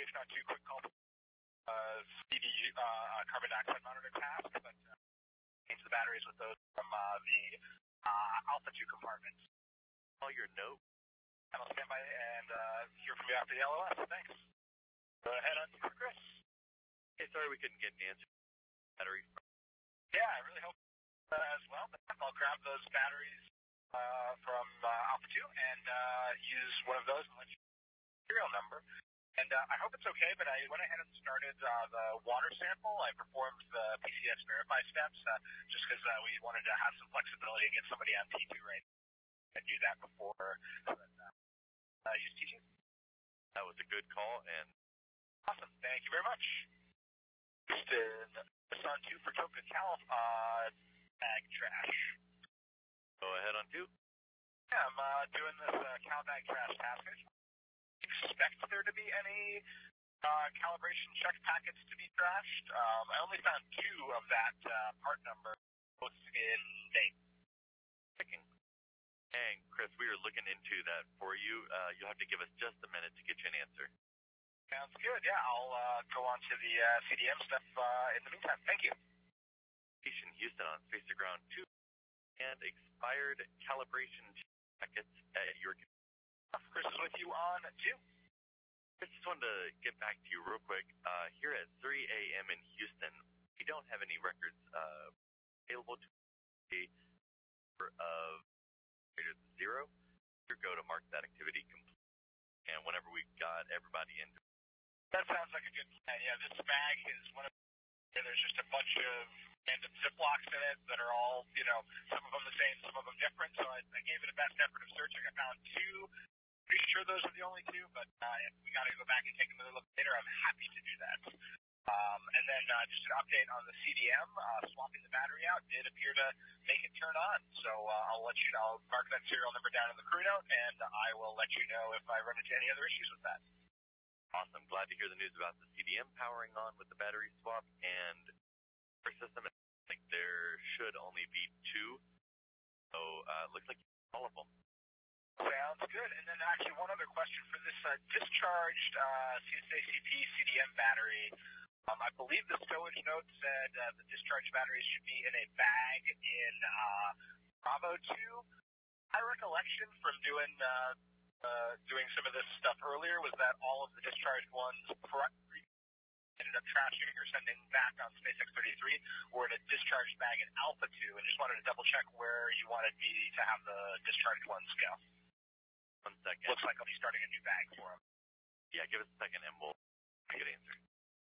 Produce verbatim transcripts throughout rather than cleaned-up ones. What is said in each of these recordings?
information on two quick call uh, C D uh, carbon dioxide monitor tasks, but uh, change the batteries with those from uh, the uh, Alpha two compartments. Call your note. I'll stand by and uh, hear from you after the L O S. Thanks. Go ahead on to Chris. Hey, sorry we couldn't get an answer. Battery. Yeah, I really hope uh, as well. But I'll grab those batteries uh, from uh, Alpha two and uh, use one of those and let you know the serial number. And uh, I hope it's okay, but I went ahead and started uh, the water sample. I performed the P C S verify steps uh, just because uh, we wanted to have some flexibility and get somebody on T two right and do that before uh, uh, use T two. That was a good call, and awesome. Thank you very much. Houston, this on two for Toka Cal, uh, bag trash. Go ahead on two. Yeah, I'm uh, doing this uh, Cal bag trash task. Expect there to be any uh, calibration check packets to be trashed. Um, I only found two of that uh, part number, both in date. Checking. And Chris, we are looking into that for you. Uh, you'll have to give us just a minute to get you an answer. Sounds good. Yeah, I'll uh, go on to the uh, C D M stuff uh, in the meantime. Thank you. Station Houston on Space to Ground two and expired calibration packets at your. Chris is with you on two. I just wanted to get back to you real quick. Uh, here at three a.m. in Houston, we don't have any records uh, available to a number of greater than zero. You go to mark that activity complete, and whenever we got everybody into it. That sounds like a good plan. Yeah, this bag is one of the, there's just a bunch of random Ziplocs in it that are all, you know, some of them the same, some of them different. So I, I gave it a best effort of searching. I found two. Pretty sure those are the only two, but uh, if we got to go back and take another look later, I'm happy to do that. Um, and then uh, just an update on the C D M, uh, swapping the battery out did appear to make it turn on. So uh, I'll let you know, I'll mark that serial number down in the crew note, and I will let you know if I run into any other issues with that. Awesome. Glad to hear the news about the C D M powering on with the battery swap and our system. I think there should only be two. So uh, looks like all of them. Sounds good. And then actually one other question for this uh, discharged uh, C S A C P C D M battery. Um, I believe the stowage note said uh, the discharged batteries should be in a bag in uh, Bravo two. My recollection from doing uh, uh, doing some of this stuff earlier was that all of the discharged ones ended up trashing or sending back on SpaceX thirty-three were in a discharged bag in Alpha two, and just wanted to double check where you wanted me to have the discharged ones go. One second. Looks like I'll be starting a new bag for them. Yeah, give us a second and we'll get an answer.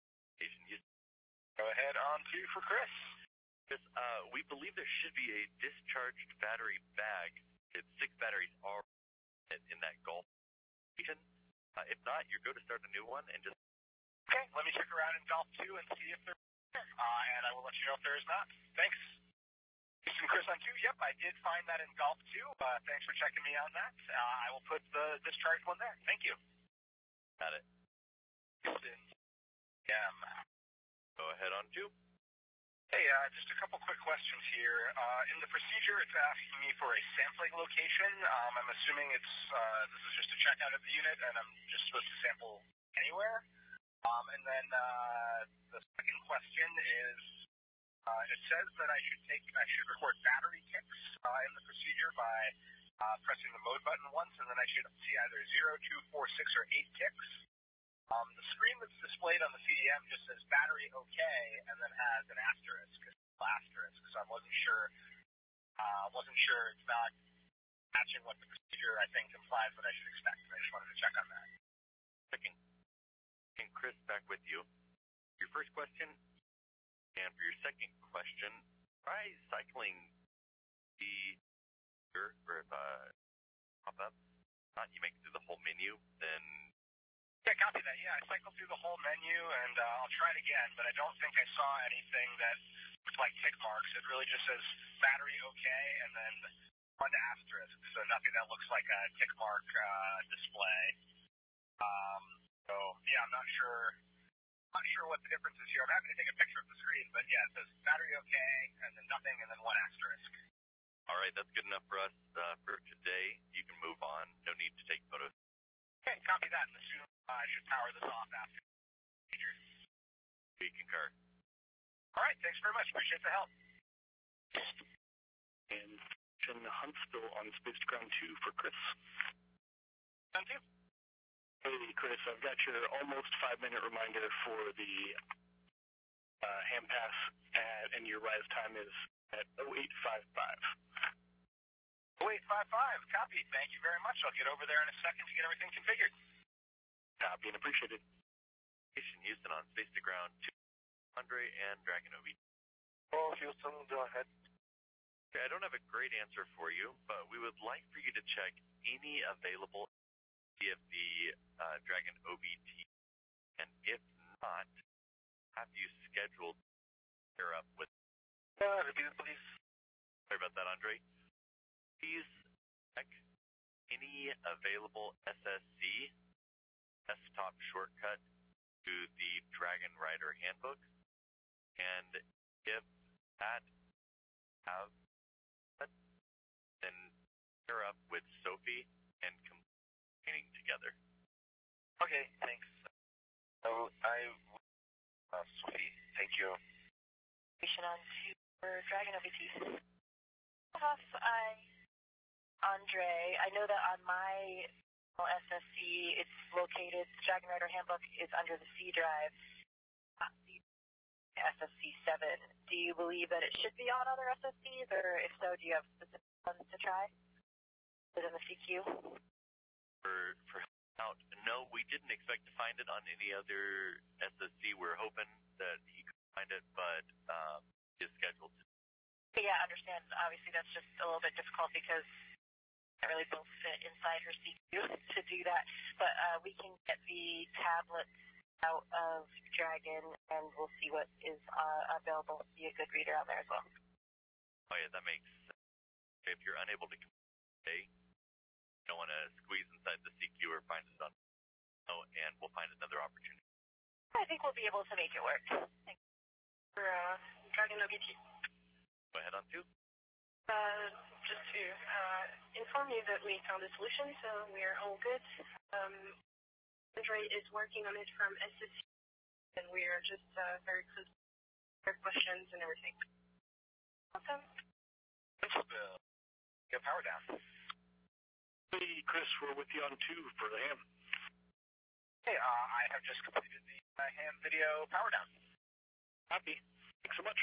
Go ahead on to for Chris. Chris, uh, we believe there should be a discharged battery bag. It's six batteries are in that Gulf station. Uh, if not, you go to start a new one and just. Okay, let me check around in Golf two and see if there's there. Uh, and I will let you know if there is not. Thanks. Houston Chris on two. Yep, I did find that in Golf two. Uh, thanks for checking me on that. Uh, I will put the discharged one there. Thank you. Got it. Houston. Yeah. Go ahead on two. Hey, uh, just a couple quick questions here. Uh, in the procedure, it's asking me for a sampling location. Um, I'm assuming it's uh, this is just a checkout of the unit, and I'm just supposed to sample anywhere. Um, and then uh, the second question is, uh, it says that I should take, I should record battery ticks uh, in the procedure by uh, pressing the mode button once, and then I should see either zero, two, four, six, or eight ticks. Um, the screen that's displayed on the C D M just says battery okay, and then has an asterisk, asterisk. So I wasn't sure, uh, wasn't sure it's not matching what the procedure I think implies what I should expect. I just wanted to check on that. Checking. And Chris, back with you. Your first question, and for your second question, try cycling the or if uh, pop up. Not you make it through the whole menu, then. Yeah, copy that. Yeah, I cycled through the whole menu, and uh, I'll try it again, but I don't think I saw anything that looked like tick marks. It really just says battery okay, and then one asterisk, so nothing that looks like a tick mark uh, display. Um, so, yeah, I'm not sure not sure what the difference is here. I'm happy to take a picture of the screen, but, yeah, it says battery okay, and then nothing, and then one asterisk. All right, that's good enough for us uh, for today. You can move on. No need to take photos. Okay, copy that. And assume uh, I should power this off after the procedure. We concur. All right, thanks very much. Appreciate the help. And Huntsville on Space Ground two for Chris. Thank you. Hey, Chris, I've got your almost five-minute reminder for the uh, ham pass, at, and your rise time is at oh eight five five. oh eight five five, copy. Thank you very much. I'll get over there in a second to get everything configured. Copy and appreciated. Station Houston on Space to Ground two, Andre and Dragon O B T. Oh, Houston, go ahead. Okay, I don't have a great answer for you, but we would like for you to check any available of the uh, Dragon O B T, and if not, have you scheduled to pair up with... Uh, repeat it, please. Sorry about that, Andre. Please check any available S S C desktop shortcut to the Dragon Rider handbook, and if that have, then pair up with Sophie and complete together. Okay, thanks. So I, uh, Sophie, thank you. On to for Dragon O B T. I, Andre, I know that on my S S C, it's located, the Dragon Rider handbook is under the C drive, not the S S C seven. Do you believe that it should be on other S S Cs, or if so, do you have specific ones to try within the C Q? For, for out, no, we didn't expect to find it on any other S S C. We're hoping that he could find it, but um, it's scheduled. Yeah, I understand. Obviously, that's just a little bit difficult because I really both fit inside her C Q to do that. But uh, we can get the tablets out of Dragon, and we'll see what is uh, available. Be a good reader on there as well. Oh yeah, that makes sense. If you're unable to today, you don't want to squeeze inside the C Q or find it on, oh, and we'll find another opportunity. I think we'll be able to make it work. Thanks. For uh, Dragon O B T. Go ahead on two. Uh, just to uh, inform you that we found a solution, so we are all good. Um, Andre is working on it from S S C, and we are just uh, very close to our questions and everything. Awesome. Uh, get power down. Hey, Chris, we're with you on two for the ham. Hey, uh, I have just completed the uh, ham video power down. Copy. Thanks so much.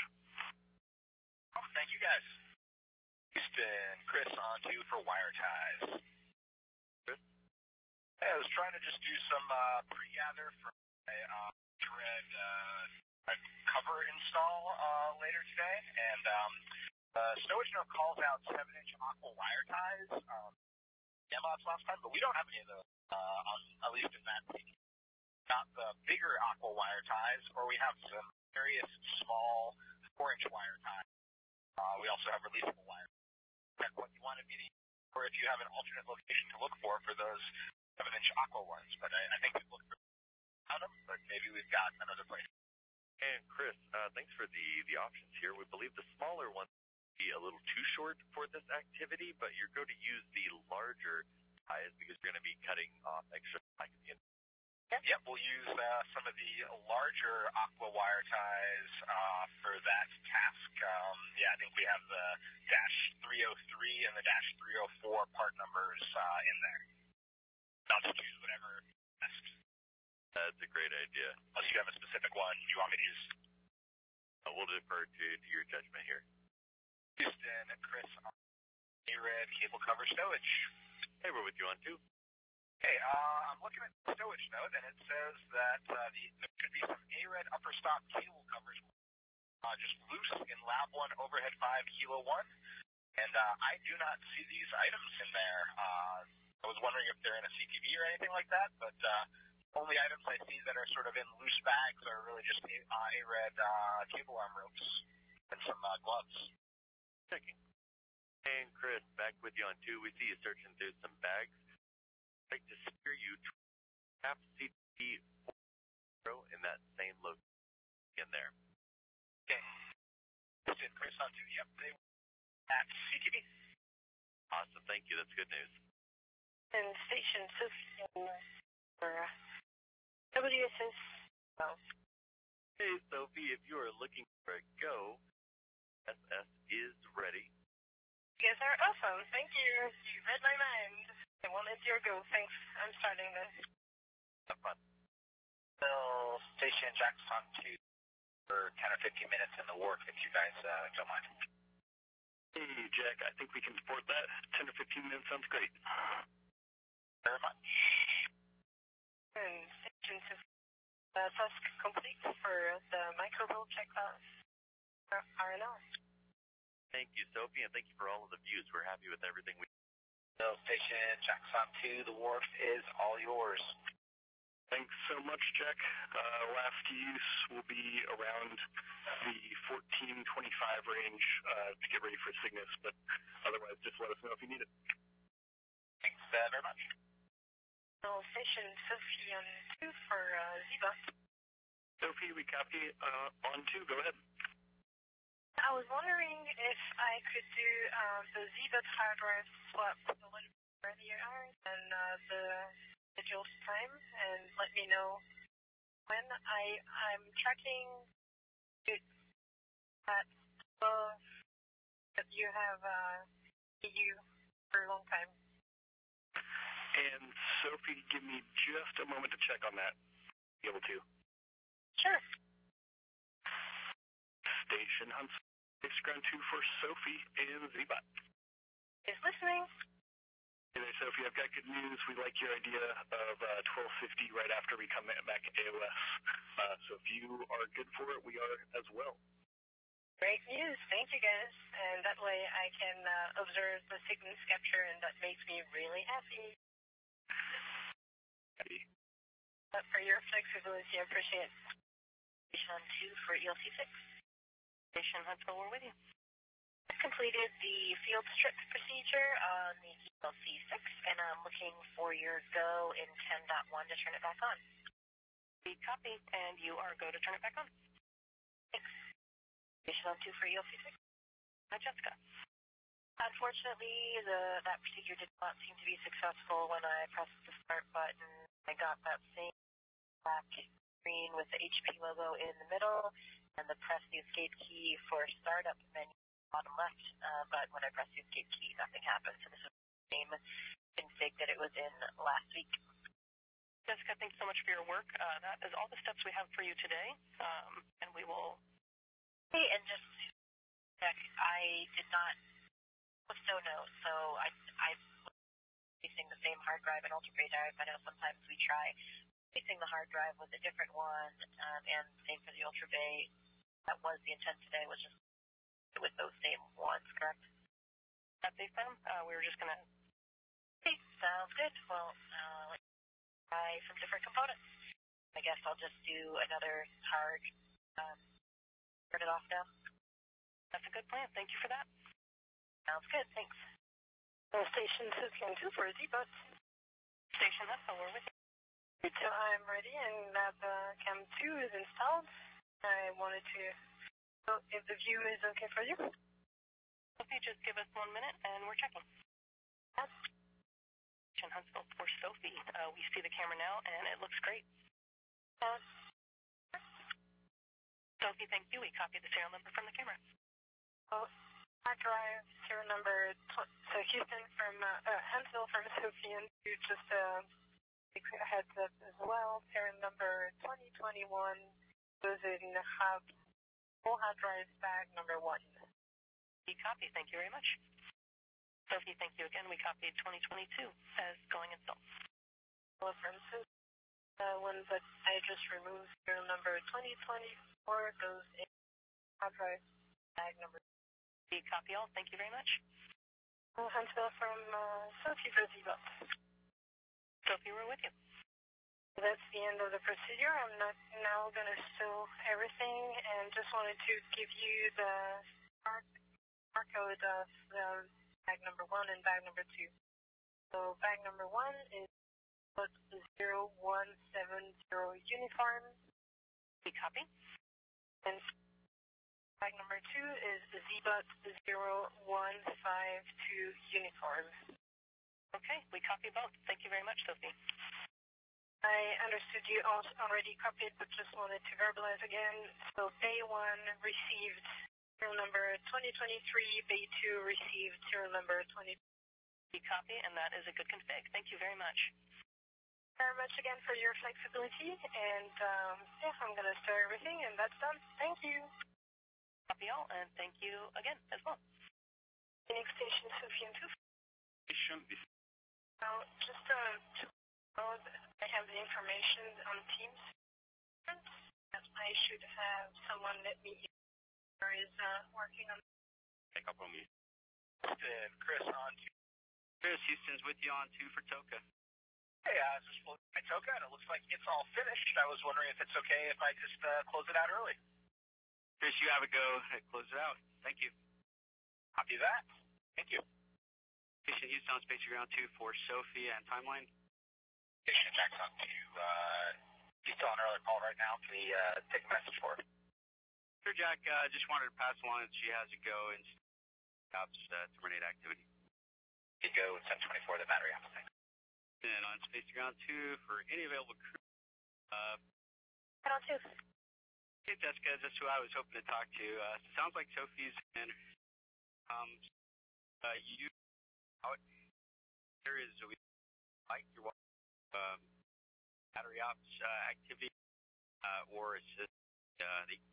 Oh, thank you guys. Houston, Chris on two for wire ties. Chris? Hey, I was trying to just do some uh, pre-gather for my uh, Dread uh, cover install uh, later today, and um, uh, Stowage Note calls out seven inch aqua wire ties. Um, Demops last time, but we don't have any of those, uh, on, at least in that week. Not the bigger aqua wire ties, or we have some various small four inch wire ties. Uh, we also have releasable wire. Check what you wanted me to, or if you have an alternate location to look for for those seven inch aqua ones. But I, I think we've looked at them, but maybe we've got another place. And Chris, uh, thanks for the, the options here. We believe the smaller ones will be a little too short for this activity, but you're going to use the larger ties because you're going to be cutting off extra slack at the end. Yep, we'll use uh, some of the larger aqua wire ties uh, for that task. Um, yeah, I think we have the dash three oh three and the dash three oh four part numbers uh, in there. I'll just use whatever best. That's a great idea. Unless you have a specific one you want me to use. Uh, we'll defer to, to your judgment here. Houston, Chris, A-Red, cable cover stowage. Hey, we're with you on two. Hey, uh, I'm looking at the stowage note, and it says that uh, the, there should be some A-Red upper stop cable covers uh, just loose in Lab one Overhead five Kilo one, and uh, I do not see these items in there. Uh, I was wondering if they're in a C T V or anything like that, but uh, only items I see that are sort of in loose bags are really just A- uh, A-Red uh, cable arm ropes and some uh, gloves. Checking. And Chris, back with you on two. We see you searching through some bags. I'd like to steer you to F C T in that same location in there. Okay. Did Chris on two? Yep, they were at C T V. Awesome, thank you. That's good news. And Station Sophie for W S S. Oh. Hey, Sophie, if you are looking for a go, S S is ready. You guys are awesome. Thank you. You read my mind. I wanted your go. Thanks. I'm starting then. Have fun. Still Station Jackson two for ten or fifteen minutes in the wharf, if you guys uh, don't mind. Hey, Jack, I think we can support that. ten or fifteen minutes sounds great. Very much. And Station Sophie. Uh, task complete for the microbial check class R N L. Thank you, Sophie, and thank you for all of the views. We're happy with everything we So Station Jackson two, the wharf is all yours. Thanks so much, Jack. Uh, last use will be around the fourteen twenty-five range uh, to get ready for Cygnus, but otherwise just let us know if you need it. Thanks uh, very much. So Station Sophie on two for uh, Ziba. Sophie, we copy uh, on two. Go ahead. I was wondering if I could do uh, the Ziba hard drive swap a little bit earlier than uh, the scheduled time, and let me know when. I I'm tracking it at twelve. That you have uh, E U for a long time. And Sophie, give me just a moment to check on that. Be able to. Sure. Station Hunts, ground two for Sophie and Zbot. Is listening. Hey there, Sophie. I've got good news. We like your idea of uh, twelve fifty right after we come back A O S. Uh, so if you are good for it, we are as well. Great news. Thank you, guys. And that way I can uh, observe the Cygnus capture, and that makes me really happy. Happy. But for your flexibility, I appreciate it. Station two for E L C six. Station Huntsville, we're with you. I've completed the field strip procedure on the E L C six, and I'm looking for your go in ten point one to turn it back on. We copy, and you are go to turn it back on. Thanks. Station two for E L C six. Hi, Jessica. Unfortunately, the, that procedure did not seem to be successful when I pressed the start button. I got that same black screen with the H P logo in the middle, and the press the escape key for startup menu bottom left, uh, but when I pressed the escape key, nothing happened. So this is the same config that it was in last week. Jessica, thanks so much for your work. Uh, that is all the steps we have for you today, um, and we will... Hey, and just check, I did not... So no, so I, I was using the same hard drive and Ultra Bay drive. I know sometimes we try using the hard drive with a different one, um, and same for the Ultra Bay. That was the intent today, was just with those same ones, correct? That's it, then. Uh, we were just gonna. Okay, sounds good. Well, uh, let's try some different components. I guess I'll just do another hard. Um, turn it off now. That's a good plan. Thank you for that. Sounds good. Thanks. Well, Station Scan two for Z-Bot. Station Hustle, we're with you. So I'm ready, and that uh, cam two is installed. I wanted to know if the view is okay for you. Okay, just give us one minute, and we're checking. Yes. Station Huntsville for Sophie. Uh, we see the camera now, and it looks great. Uh, Sophie, thank you. We copied the serial number from the camera. Oh, hard drive serial number. So Houston from uh, uh, Huntsville from Sophie, and you just uh, heads up as well. Serial number twenty twenty-one goes in hub. Full hard drive bag number one. We copy. Thank you very much. Sophie, thank you again. We copied twenty twenty-two as going installed. References. Uh, one that I just removed. Serial number twenty twenty-four goes in hard drive bag number. We copy all. Thank you very much. Uh, Huntsville from uh, Sophie for Z-Bot. Sophie, we're with you. That's the end of the procedure. I'm not now going to stow everything, and just wanted to give you the barcode of the bag number one and bag number two. So bag number one is zero one seven zero uniform. We copy. And bag number two is Z-Bot zero one five two uniform. Okay, we copy both. Thank you very much, Sophie. I understood you also already copied, but just wanted to verbalize again. So Bay one received serial number twenty twenty-three, Bay two received serial number twenty. We copy, and that is a good config. Thank you very much. Very much again for your flexibility, and um, yeah, I'm going to start everything, and that's done. Thank you. Copy all, and thank you again as well. Phoenix Station Sophie and two. Station is Now, just uh, to know that I have the information on Teams. That I should have someone let me in or is uh, working on. a couple of me. Houston, Chris on two. Chris, Houston's with you on two for Toka. Hey, I was just looking at Toka, and it looks like it's all finished. I was wondering if it's okay if I just uh, close it out early. Chris, you have a go. Close it out. Thank you. Copy that. Thank you. Station Houston on Space Ground two for Sophie and Timeline. Station Jack's on two. Uh, he's still on an earlier call right now. Can he uh, take a message for her? Sure, Jack. Uh, just wanted to pass along that she has a go and stops uh, terminate activity. You go with seven twenty-four, the battery opposite. And on Space Ground two for any available crew. Uh, Head on two. hey, Jessica, that's who I was hoping to talk to. Uh, sounds like Sophie's in. Um, uh, you out there is we like your um, battery ops uh, activity, uh, or is this uh, the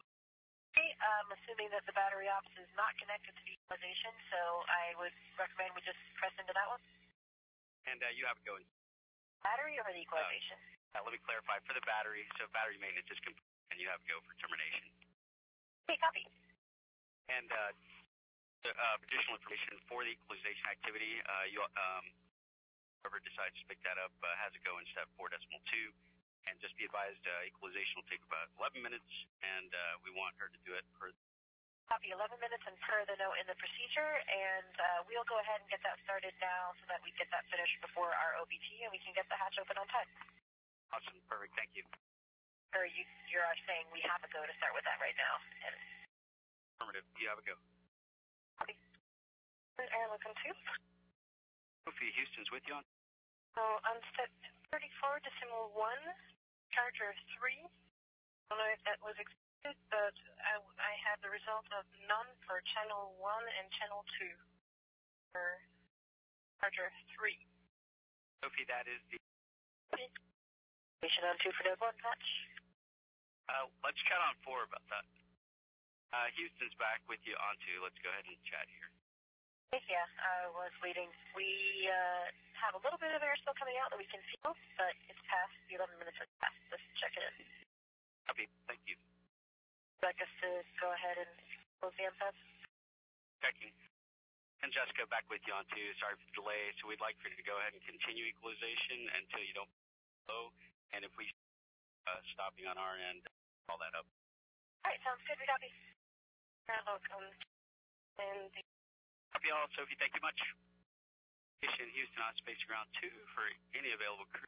I'm assuming that the battery ops is not connected to the equalization, so I would recommend we just press into that one. and uh, you have a go. Battery or the equalization? Uh, let me clarify for the battery. So battery maintenance is complete, and you have a go for termination. Okay, copy. And uh, uh, additional information for the equalization activity. Uh, you um, whoever decides to pick that up uh, has a go in step four decimal two. And just be advised, uh, equalization will take about eleven minutes, and uh, we want her to do it per. Copy, eleven minutes and per the note in the procedure, and uh, we'll go ahead and get that started now so that we get that finished before our O B T and we can get the hatch open on time. Awesome, perfect, thank you. Or you, you're saying we have a go to start with that right now. And Affirmative, you have a go. copy. Air looking two. Sophie, Houston's with you on. So on step thirty-four decimal one, charger three. I don't know if that was expected, but I, I had the result of none for channel one and channel two for charger three. Sophie, that is the. Station on two for node one, patch. Uh, let's chat on four about that. Uh, Houston's back with you on two. Let's go ahead and chat here. Yeah, I was waiting. We uh, have a little bit of air still coming out that we can feel, but it's past the eleven minutes are past. Let's check it in. Copy, thank you. Would you like us to go ahead and close the M P E B? Checking. And Jessica, back with you on two. Sorry for the delay. So we'd like for you to go ahead and continue equalization until you don't blow. And if we uh, stopping on our end, call that up. All right, sounds good. We copy. Air locum and the Copy all, Sophie. Thank you much. Station Houston on Space Ground two for any available crew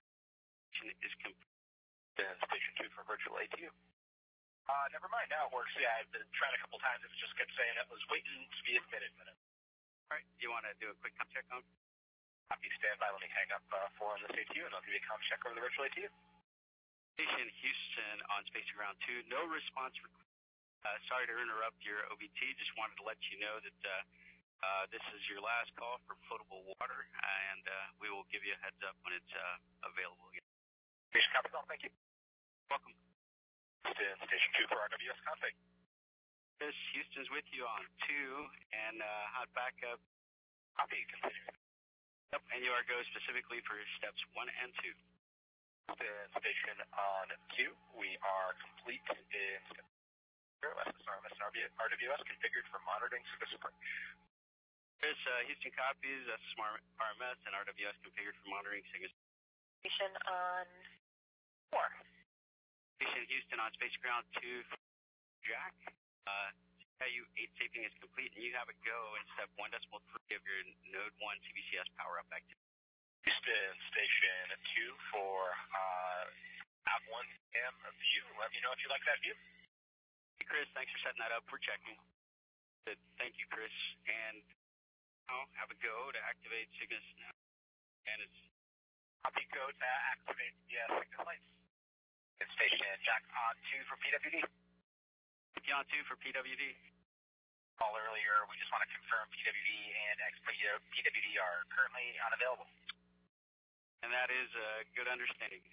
is complete. Then Station two for virtual A T U. Uh, never mind. Now it works. Yeah, I've been trying a couple times. It just kept saying it was waiting to be admitted. Minute. All right. You want to do a quick com check on? Copy. Stand by. Let me hang up uh, for on this A T U, and I'll give you a com check over the virtual A T U. Station Houston on Space Ground two. No response. Uh, sorry to interrupt your O B T. Just wanted to let you know that. Uh, Uh, this is your last call for potable water, and uh, we will give you a heads up when it's uh, available again. Station copy call, thank you. Welcome. Houston, Station two for R W S config. Chris, Houston's with you on two, and uh, hot backup. Copy, continue. Yep, and you are go specifically for steps one and two. Houston, Station on two. We are complete in zero S S R M S and R W S configured for monitoring service approach. Chris, uh, Houston copies, S S R M S and R W S configured for monitoring signals. Station on four. Station Houston on Space Ground two, Jack. Uh, C I U eight taping is complete, and you have a go in step one decimal three of your Node one C B C S power up activity. Houston, Station two for uh, Av one M view. Let me know if you like that view. Hey, Chris, thanks for setting that up. We're checking. Good. Thank you, Chris. And now have a go to activate Cygnus now. And it's Copy code, uh, activate the uh, signal lights. Good station, Jack on two for P W D. on two for P W D. Call earlier, we just want to confirm P W D and X P W D are currently unavailable. And that is a good understanding.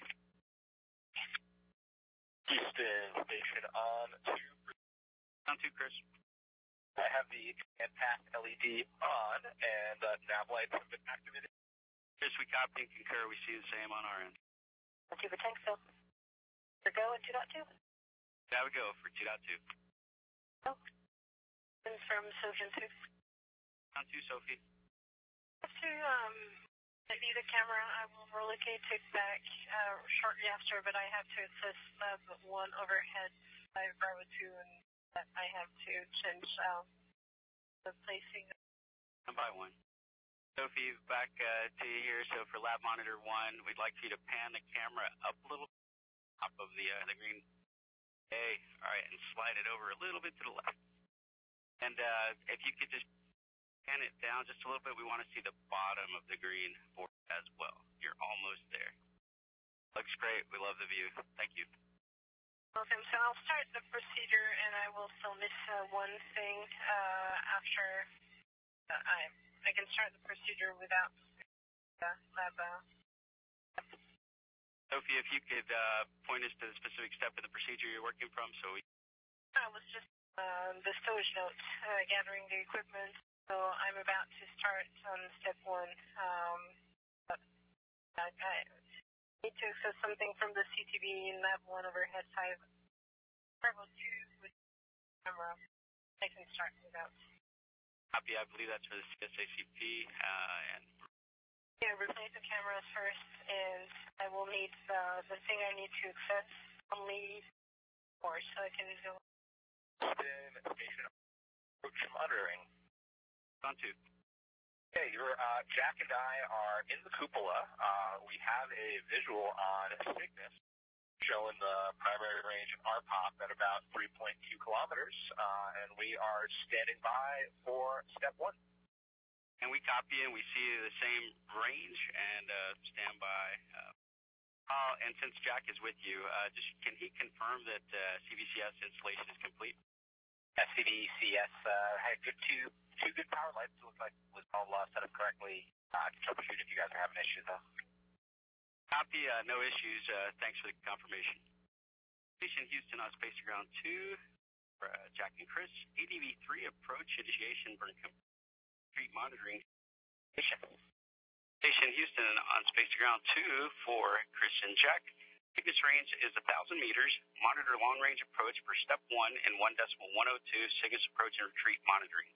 Houston station on two. On two, Chris. I have the command path L E D on, and uh, nav lights have been activated. Chris, we copy and concur. We see the same on our end. two for tank, so. For go and two point two. That would go for two point two. Oh. And from Sophie two. On two, Sophie. To um, leave the camera, I will relocate it back uh, shortly after, but I have to assess lab one overhead by Bravo two, and I have to change um, the placing. One by one. Sophie, back uh, to you here. So for lab monitor one, we'd like for you to pan the camera up a little top of the uh, the green. Okay, all right, and slide it over a little bit to the left. And uh, if you could just pan it down just a little bit, we want to see the bottom of the green board as well. You're almost there. Looks great. We love the view. Thank you. Welcome. So I'll start the procedure, and I will still miss uh, one thing uh, after uh, I I can start the procedure without uh, lab. Uh, Sophie, if you could uh, point us to the specific step of the procedure you're working from, so we. I was just uh, the stowage note, uh, gathering the equipment. So I'm about to start on step one. Um, but I, I need to access something from the C T V in lab one overhead five. Bravo two with camera. I can start without. Copy. I believe that's for the C S A C P. Uh, and Yeah, replace the cameras first, and I will need uh, the thing I need to access only for so I can go. Houston station approach monitoring. On two. Hey, you're, uh, Jack and I are in the cupola. Uh, we have a visual on Cygnus showing the primary range of R P O P at about three point two kilometers, uh, and we are standing by for step one. And we copy and we see the same range and uh, stand by. Uh, uh, and since Jack is with you, uh, just can he confirm that uh, C V C S installation is complete? S C V C S uh, had good two two good power lights. It looks like it was all uh, set up correctly. Uh, I can troubleshoot if you guys are having issues though. Copy. Uh, no issues. Uh, thanks for the confirmation. Station Houston on Space Ground two. For, uh, Jack and Chris. A D V three approach initiation burn street monitoring station. Station Houston on Space Ground two for Chris and Jack. Cygnus range is one thousand meters. Monitor long range approach for step one and one decimal one oh two Cygnus approach and retreat monitoring.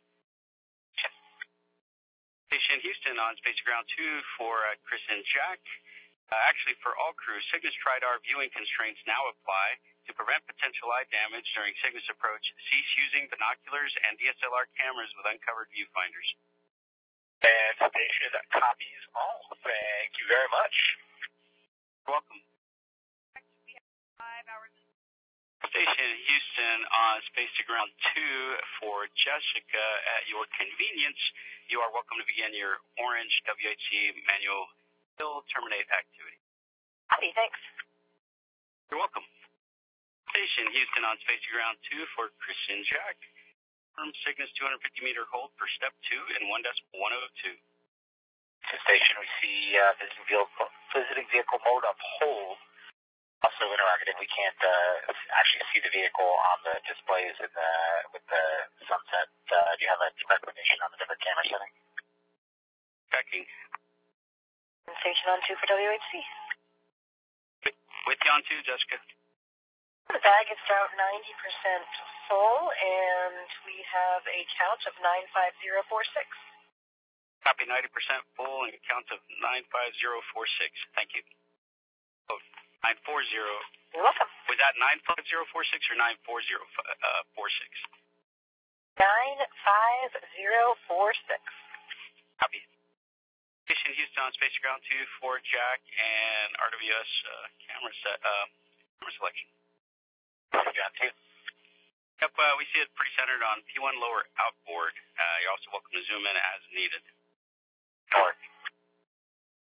Station Houston on Space Ground two for uh, Chris and Jack. Uh, actually, for all crews, Cygnus TRIDAR viewing constraints now apply. To prevent potential eye damage during Cygnus approach, cease using binoculars and D S L R cameras with uncovered viewfinders. And station copies all. Thank you very much. You're welcome. Five hours. Station Houston on Space to Ground two for Jessica. At your convenience, you are welcome to begin your orange W H C manual fill terminate activity. Copy, thanks. You're welcome. Station Houston on Space to Ground two for Chris and Jack. From Cygnus two hundred fifty meter hold for step two and one decimal one oh two. Station, we see uh, visiting vehicle, visiting vehicle mode of hold. Also interrogative, we can't uh, actually see the vehicle on the displays in the, with the sunset. Uh, do you have a recommendation on the different camera setting? Checking. Station on two for W H C. With you on two, Jessica. The bag is about ninety percent full, and we have a count of nine five zero four six. Copy, ninety percent full and a count of nine five zero four six. Thank you. Oh, nine four zero. You're welcome. Was that nine five zero four six or nine four zero four six? nine five zero four six. Copy. Station Houston on Space Ground two for Jack and R W S uh, camera set, uh, camera selection. Ground two. Yep, uh, we see it pretty centered on P one lower outboard. Uh, you're also welcome to zoom in as needed. North.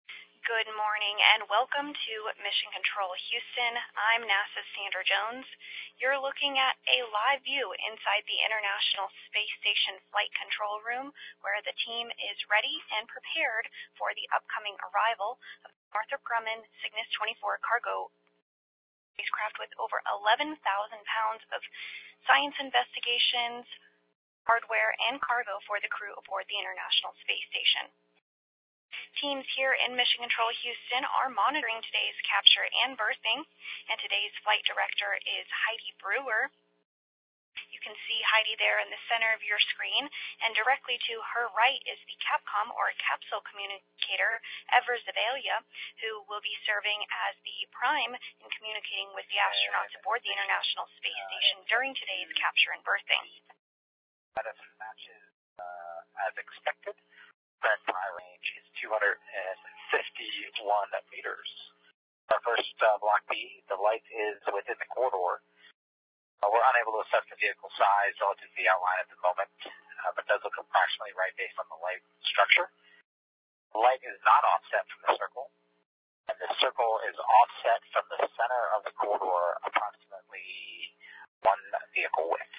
Good morning and welcome to Mission Control Houston. I'm NASA's Sandra Jones. You're looking at a live view inside the International Space Station Flight Control Room where the team is ready and prepared for the upcoming arrival of Northrop Grumman Cygnus twenty-four cargo spacecraft with over eleven thousand pounds of science investigations, hardware, and cargo for the crew aboard the International Space Station. Teams here in Mission Control Houston are monitoring today's capture and berthing, and today's flight director is Heidi Brewer. You can see Heidi there in the center of your screen, and directly to her right is the Capcom, or capsule communicator, Evers Zabalia, who will be serving as the prime in communicating with the astronauts aboard the International Space Station during today's capture and berthing. Medicine matches uh, as expected. Current fly range is two hundred fifty-one meters. Our first uh, Block B, the light is within the corridor. Uh, we're unable to assess the vehicle size relative to the outline at the moment, uh, but does look approximately right based on the light structure. The light is not offset from the circle, and the circle is offset from the center of the corridor approximately one vehicle width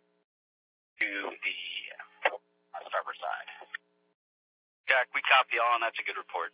to the uh, starboard side. Jack, we copy all, and that's a good report.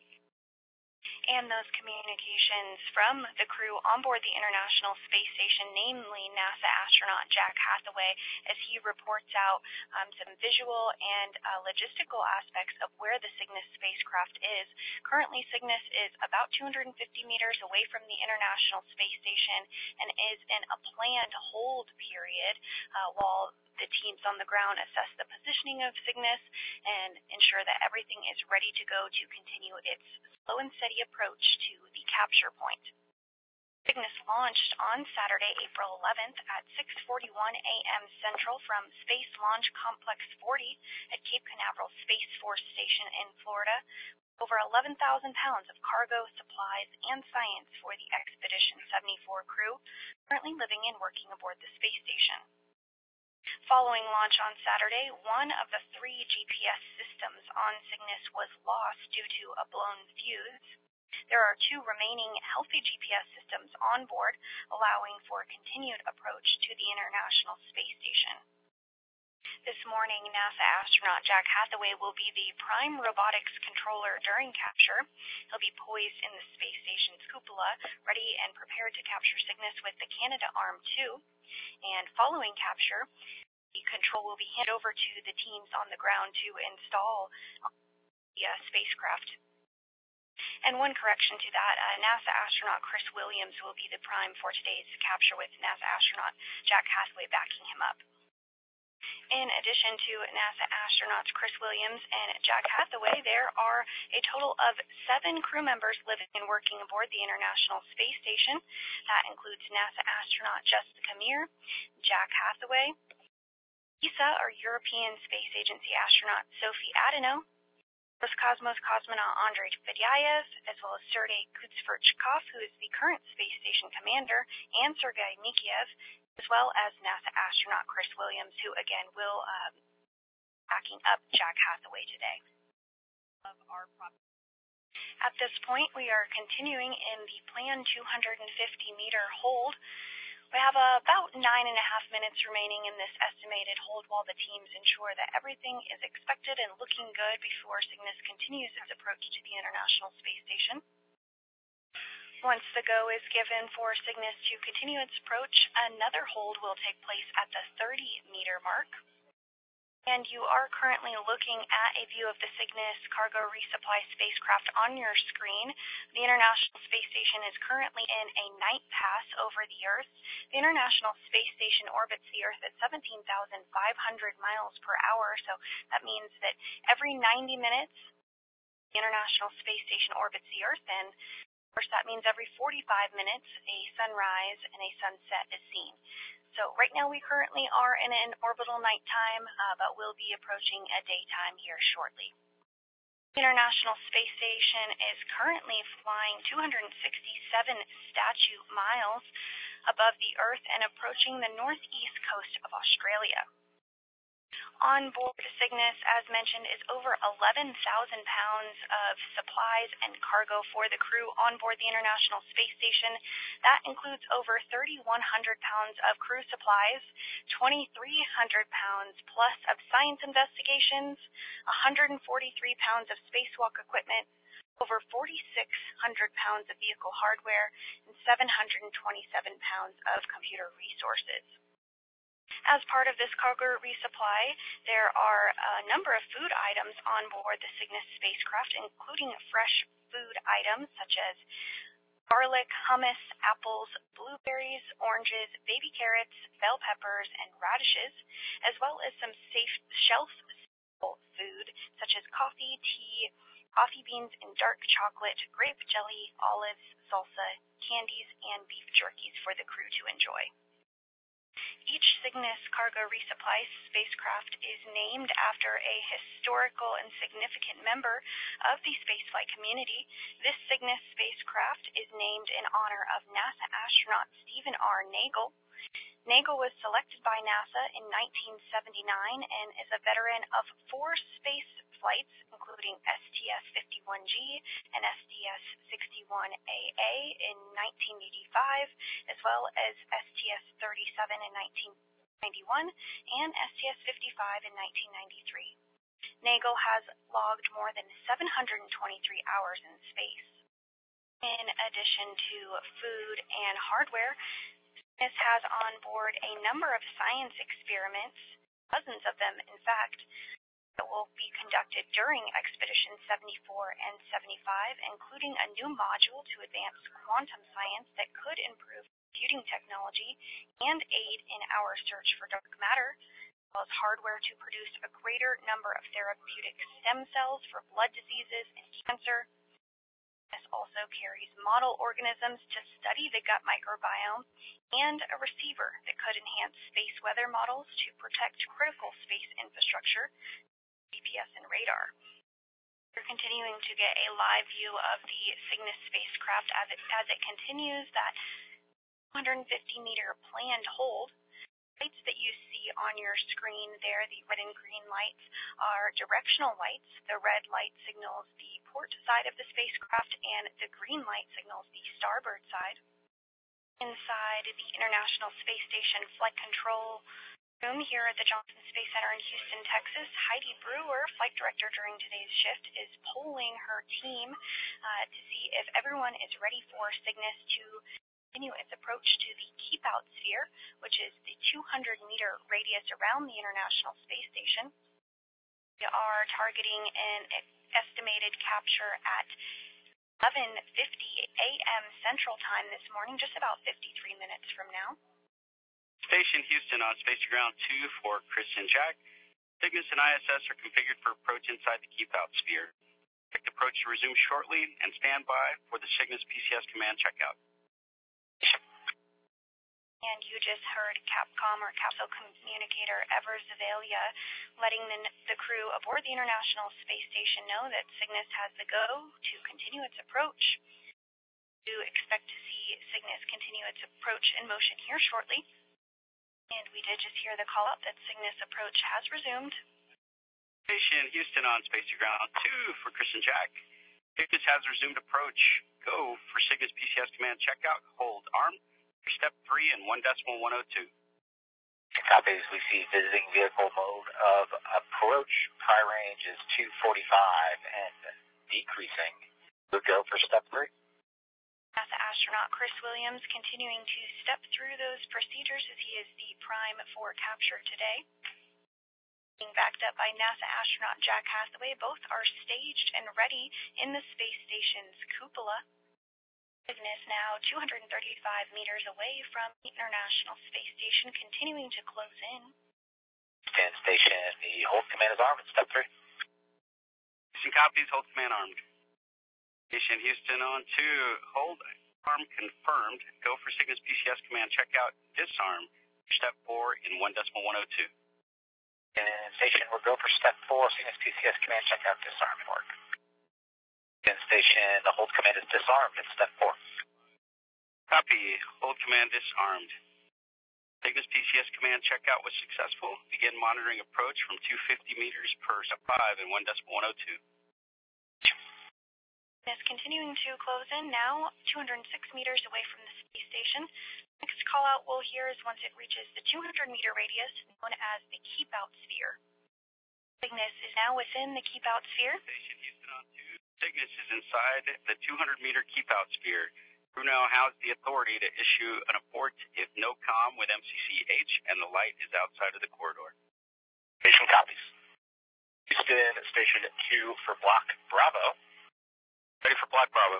And those communications from the crew on board the International Space Station, namely NASA astronaut Jack Hathaway, as he reports out um, some visual and uh, logistical aspects of where the Cygnus spacecraft is. Currently, Cygnus is about two hundred fifty meters away from the International Space Station and is in a planned hold period uh, while the teams on the ground assess the positioning of Cygnus and ensure that everything is ready to go to continue its slow and steady approach to the capture point. Cygnus launched on Saturday, April eleventh at six forty-one a m Central from Space Launch Complex forty at Cape Canaveral Space Force Station in Florida, over eleven thousand pounds of cargo, supplies, and science for the Expedition seventy-four crew currently living and working aboard the space station. Following launch on Saturday, one of the three G P S systems on Cygnus was lost due to a blown fuse. There are two remaining healthy G P S systems on board, allowing for continued approach to the International Space Station. This morning, NASA astronaut Jack Hathaway will be the prime robotics controller during capture. He'll be poised in the space station's cupola, ready and prepared to capture Cygnus with the Canadarm two. And following capture, the control will be handed over to the teams on the ground to install the uh, spacecraft. And one correction to that, uh, NASA astronaut Chris Williams will be the prime for today's capture with NASA astronaut Jack Hathaway backing him up. In addition to NASA astronauts Chris Williams and Jack Hathaway, there are a total of seven crew members living and working aboard the International Space Station. That includes NASA astronaut Jessica Meir, Jack Hathaway, E S A, or European Space Agency astronaut Sophie Adino, Roscosmos cosmonaut Andrei Fedyaev, as well as Sergei Kutsverchkov, who is the current space station commander, and Sergei Mikheyev, as well as NASA astronaut Chris Williams, who again will um, backing up Jack Hathaway today. Of our At this point, we are continuing in the planned two hundred fifty meter hold. We have uh, about nine and a half minutes remaining in this estimated hold while the teams ensure that everything is expected and looking good before Cygnus continues its approach to the International Space Station. Once the go is given for Cygnus to continue its approach, another hold will take place at the thirty meter mark. And you are currently looking at a view of the Cygnus cargo resupply spacecraft on your screen. The International Space Station is currently in a night pass over the Earth. The International Space Station orbits the Earth at seventeen thousand five hundred miles per hour, so that means that every ninety minutes, the International Space Station orbits the Earth, and of course that means every forty-five minutes, a sunrise and a sunset is seen. So right now we currently are in an orbital nighttime, uh, but we'll be approaching a daytime here shortly. The International Space Station is currently flying two hundred sixty-seven statute miles above the Earth and approaching the northeast coast of Australia. On board Cygnus, as mentioned, is over eleven thousand pounds of supplies and cargo for the crew on board the International Space Station. That includes over thirty-one hundred pounds of crew supplies, twenty-three hundred pounds plus of science investigations, one hundred forty-three pounds of spacewalk equipment, over forty-six hundred pounds of vehicle hardware, and seven hundred twenty-seven pounds of computer resources. As part of this cargo resupply, there are a number of food items on board the Cygnus spacecraft, including fresh food items such as garlic, hummus, apples, blueberries, oranges, baby carrots, bell peppers, and radishes, as well as some safe shelf food such as coffee, tea, coffee beans, and dark chocolate, grape jelly, olives, salsa, candies, and beef jerkies for the crew to enjoy. Each Cygnus cargo resupply spacecraft is named after a historical and significant member of the spaceflight community. This Cygnus spacecraft is named in honor of NASA astronaut Stephen R. Nagel. Nagel was selected by NASA in nineteen seventy-nine and is a veteran of four space flights, including S T S fifty-one G and S T S sixty-one A A in nineteen eighty-five, as well as S T S thirty-seven in nineteen ninety-one and S T S fifty-five in nineteen ninety-three. Nagel has logged more than seven hundred twenty-three hours in space. In addition to food and hardware, Cygnus has on board a number of science experiments, dozens of them in fact, that will be conducted during Expedition seventy-four and seventy-five, including a new module to advance quantum science that could improve computing technology and aid in our search for dark matter, as well as hardware to produce a greater number of therapeutic stem cells for blood diseases and cancer. This also carries model organisms to study the gut microbiome and a receiver that could enhance space weather models to protect critical space infrastructure, G P S and radar. We're continuing to get a live view of the Cygnus spacecraft as it, as it continues that one hundred fifty meter planned hold. Lights that you see on your screen there, the red and green lights, are directional lights. The red light signals the port side of the spacecraft, and the green light signals the starboard side. Inside the International Space Station Flight Control room here at the Johnson Space Center in Houston, Texas, Heidi Brewer, flight director during today's shift, is polling her team uh, to see if everyone is ready for Cygnus to continue its approach to the Keep Out Sphere, which is the two hundred meter radius around the International Space Station. We are targeting an estimated capture at eleven fifty a m Central Time this morning, just about fifty-three minutes from now. Station Houston on Space to Ground two for Chris and Jack. Cygnus and I S S are configured for approach inside the Keep Out Sphere. Expect approach to resume shortly and stand by for the Cygnus P C S command checkout. And you just heard Capcom or Capsule Communicator Ever Zavalia letting the, the crew aboard the International Space Station know that Cygnus has the go to continue its approach. We do expect to see Cygnus continue its approach in motion here shortly. And we did just hear the call out that Cygnus approach has resumed. Station Houston on Space to Ground two for Chris and Jack. Cygnus has resumed approach. Go for Cygnus P C S command checkout. Hold arm. Step three and one decimal one oh two. Copies. We see visiting vehicle mode of approach. High range is two forty-five and decreasing. We'll go for step three. NASA astronaut Chris Williams continuing to step through those procedures as he is the prime for capture today. Being backed up by NASA astronaut Jack Hathaway, both are staged and ready in the space station's cupola. Cygnus now two hundred thirty-five meters away from the International Space Station, continuing to close in. Stand station, the hold command is armed. Step three. Station copies, hold command armed. Station Houston on two, hold arm confirmed. Go for Cygnus P C S command checkout, disarm. Step four in one decimal one oh two. And station, we'll go for step four, Cygnus P C S command checkout, disarm work. In station, the hold command is disarmed. It's step four. Copy. Hold command disarmed. Cygnus P C S command checkout was successful. Begin monitoring approach from two hundred fifty meters per step five and one decimal one oh two. Cygnus continuing to close in now, two hundred six meters away from the space station. Next call out we'll hear is once it reaches the two hundred meter radius known as the keep out sphere. Cygnus is now within the keep out sphere. Station Houston on two. Cygnus is inside the two hundred meter keep out sphere. Crew now has the authority to issue an abort if no comm with M C C H and the light is outside of the corridor. Station copies. Houston, station two for block Bravo. Ready for block Bravo.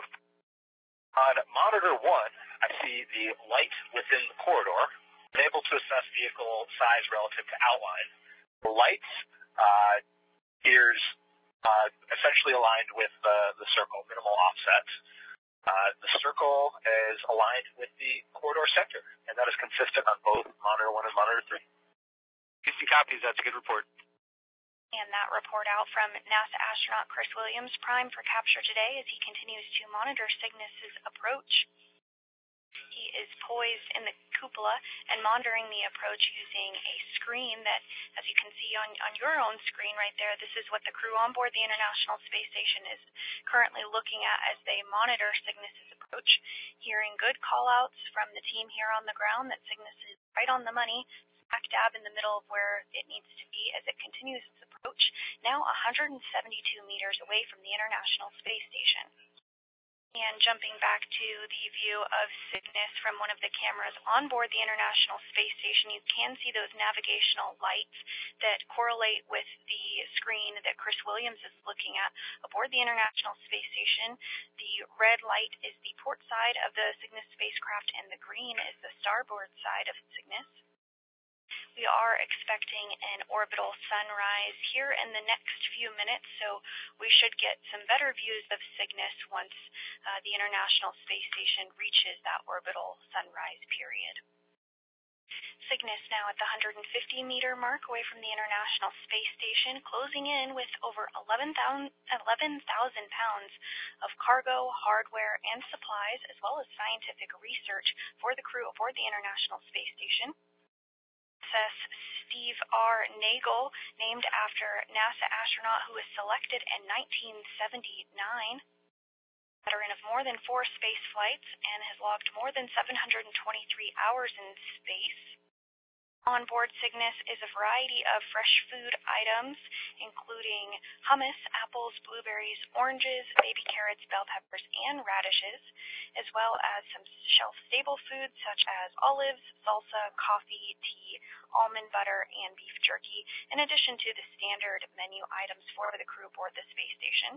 On monitor one, I see the light within the corridor. I'm able to assess vehicle size relative to outline. The light uh, is uh, essentially aligned with uh, the circle, minimal offset. Uh, the circle is aligned with the corridor center, and that is consistent on both monitor one and monitor three. Houston copies. That's a good report. And that report out from NASA astronaut Chris Williams, prime for capture today as he continues to monitor Cygnus's approach. He is poised in the cupola and monitoring the approach using a screen that, as you can see on, on your own screen right there, this is what the crew on board the International Space Station is currently looking at as they monitor Cygnus's approach, hearing good call-outs from the team here on the ground that Cygnus is right on the money, smack dab in the middle of where it needs to be as it continues its approach, now one hundred seventy-two meters away from the International Space Station. And jumping back to the view of Cygnus from one of the cameras on board the International Space Station, you can see those navigational lights that correlate with the screen that Chris Williams is looking at aboard the International Space Station. The red light is the port side of the Cygnus spacecraft, and the green is the starboard side of Cygnus. We are expecting an orbital sunrise here in the next few minutes, so we should get some better views of Cygnus once uh, the International Space Station reaches that orbital sunrise period. Cygnus now at the one hundred fifty meter mark away from the International Space Station, closing in with over eleven thousand pounds of cargo, hardware, and supplies, as well as scientific research for the crew aboard the International Space Station. Steve R. Nagel, named after NASA astronaut who was selected in nineteen seventy-nine, veteran of more than four space flights and has logged more than seven hundred twenty-three hours in space. On board Cygnus is a variety of fresh food items, including hummus, apples, blueberries, oranges, baby carrots, bell peppers, and radishes, as well as some shelf-stable foods such as olives, salsa, coffee, tea, almond butter, and beef jerky, in addition to the standard menu items for the crew aboard the space station.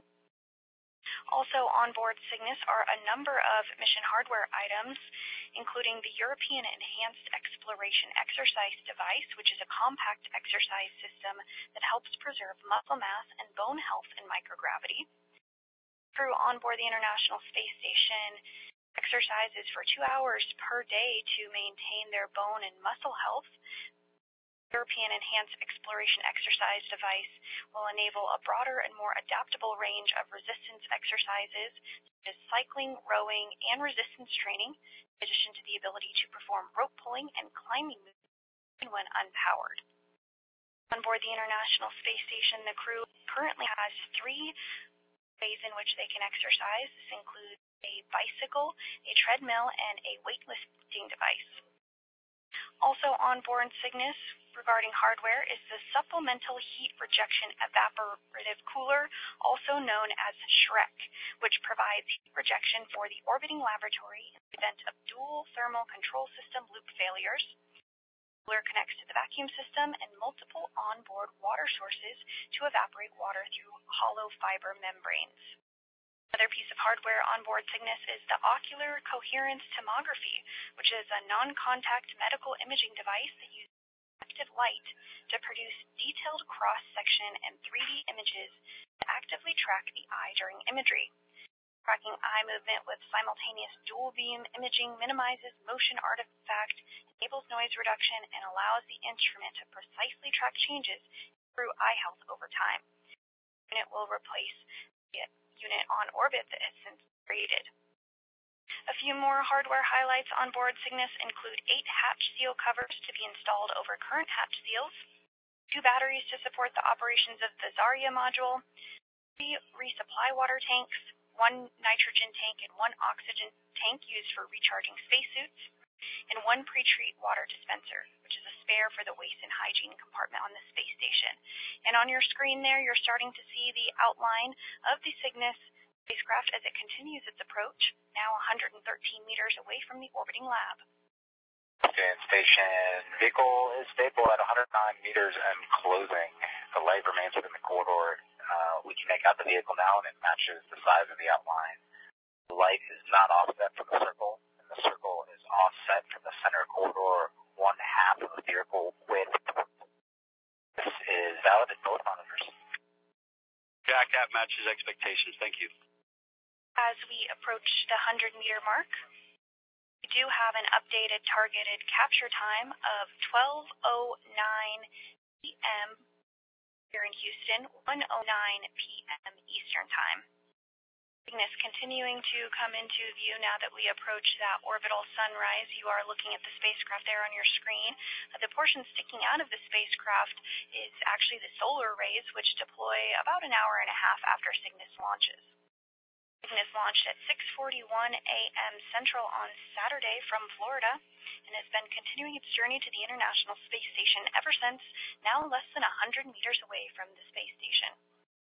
Also on board Cygnus are a number of mission hardware items, including the European Enhanced Exploration Exercise Device, which is a compact exercise system that helps preserve muscle mass and bone health in microgravity. Crew on board the International Space Station exercises for two hours per day to maintain their bone and muscle health. European Enhanced Exploration Exercise Device will enable a broader and more adaptable range of resistance exercises, such as cycling, rowing, and resistance training, in addition to the ability to perform rope pulling and climbing movements when unpowered. On board the International Space Station, the crew currently has three ways in which they can exercise. This includes a bicycle, a treadmill, and a weightlifting device. Also on board Cygnus, regarding hardware, is the Supplemental Heat Rejection Evaporative Cooler, also known as SHREC, which provides heat rejection for the orbiting laboratory in the event of dual thermal control system loop failures. The cooler connects to the vacuum system and multiple onboard water sources to evaporate water through hollow fiber membranes. Another piece of hardware on board Cygnus is the Ocular Coherence Tomography, which is a non-contact medical imaging device that uses active light to produce detailed cross-section and three D images to actively track the eye during imagery. Tracking eye movement with simultaneous dual-beam imaging minimizes motion artifact, enables noise reduction, and allows the instrument to precisely track changes through eye health over time. The unit will replace the unit on orbit that has since created. A few more hardware highlights on board Cygnus include eight hatch seal covers to be installed over current hatch seals, two batteries to support the operations of the Zarya module, three resupply water tanks, one nitrogen tank and one oxygen tank used for recharging spacesuits, and one pre-treat water dispenser, which is a spare for the waste and hygiene compartment on the space station. And on your screen there, you're starting to see the outline of the Cygnus spacecraft as it continues its approach, now one hundred thirteen meters away from the orbiting lab. Station vehicle is stable at one hundred nine meters and closing. The light remains within the corridor. Uh, we can make out the vehicle now, and it matches the size of the outline. The light is not offset from the circle, and the circle is offset from the center corridor, one half of the vehicle width. This is valid in both monitors. Jack, that matches expectations. Thank you. As we approach the one hundred meter mark, we do have an updated targeted capture time of twelve oh nine p m here in Houston, one oh nine p m Eastern Time. Cygnus continuing to come into view now that we approach that orbital sunrise. You are looking at the spacecraft there on your screen. Uh, the portion sticking out of the spacecraft is actually the solar rays, which deploy about an hour and a half after Cygnus launches. Cygnus launched at six forty-one a m Central on Saturday from Florida and has been continuing its journey to the International Space Station ever since, now less than one hundred meters away from the space station.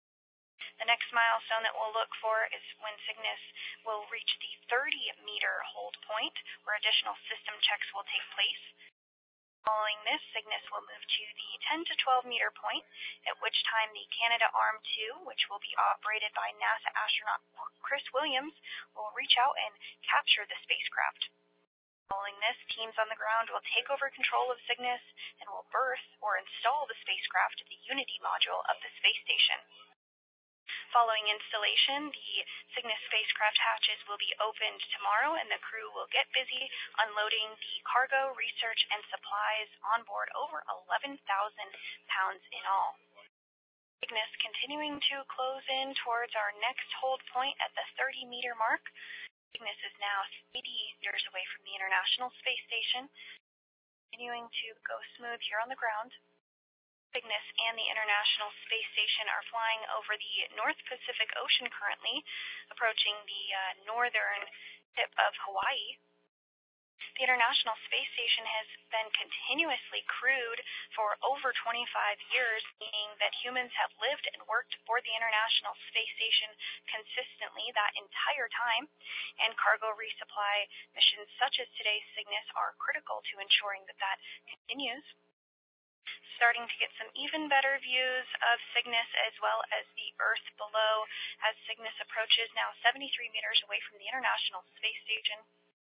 The next milestone that we'll look for is when Cygnus will reach the thirty meter hold point, where additional system checks will take place. Following this, Cygnus will move to the ten to twelve meter point, at which time the Canadarm two, which will be operated by NASA astronaut Chris Williams, will reach out and capture the spacecraft. Following this, teams on the ground will take over control of Cygnus and will berth or install the spacecraft at the Unity module of the space station. Following installation, the Cygnus spacecraft hatches will be opened tomorrow, and the crew will get busy unloading the cargo, research, and supplies on board, over eleven thousand pounds in all. Cygnus continuing to close in towards our next hold point at the thirty meter mark. Cygnus is now eighty meters away from the International Space Station, continuing to go smooth here on the ground. Cygnus and the International Space Station are flying over the North Pacific Ocean currently, approaching the uh, northern tip of Hawaii. The International Space Station has been continuously crewed for over twenty-five years, meaning that humans have lived and worked for the International Space Station consistently that entire time, and cargo resupply missions such as today's Cygnus are critical to ensuring that that continues. Starting to get some even better views of Cygnus as well as the Earth below as Cygnus approaches now seventy-three meters away from the International Space Station.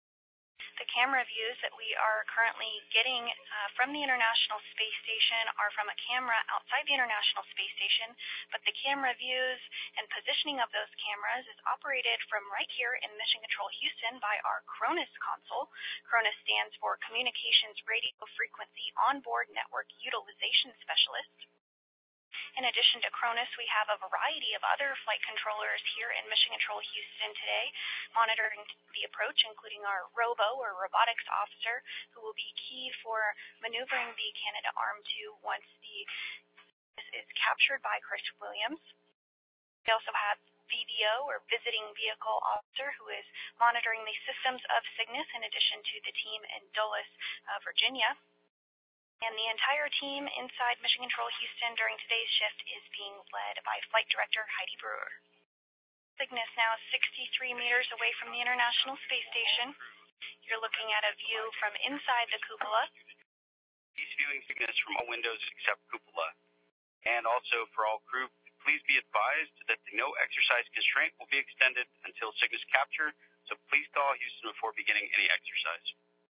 The camera views that we are currently getting uh, from the International Space Station are from a camera outside the International Space Station, but the camera views and positioning of those cameras is operated from right here in Mission Control Houston by our CRONUS console. CRONUS stands for Communications Radio Frequency Onboard Network Utilization Specialist. In addition to CRONUS, we have a variety of other flight controllers here in Mission Control Houston today, monitoring the approach, including our ROBO, or Robotics Officer, who will be key for maneuvering the Canadarm two once the this is captured by Chris Williams. We also have V V O, or Visiting Vehicle Officer, who is monitoring the systems of Cygnus in addition to the team in Dulles, uh, Virginia. And the entire team inside Mission Control Houston during today's shift is being led by Flight Director Heidi Brewer. Cygnus now sixty-three meters away from the International Space Station. You're looking at a view from inside the cupola. He's viewing Cygnus from all windows except cupola. And also for all crew, please be advised that the no exercise constraint will be extended until Cygnus capture, so please thaw Houston before beginning any exercise.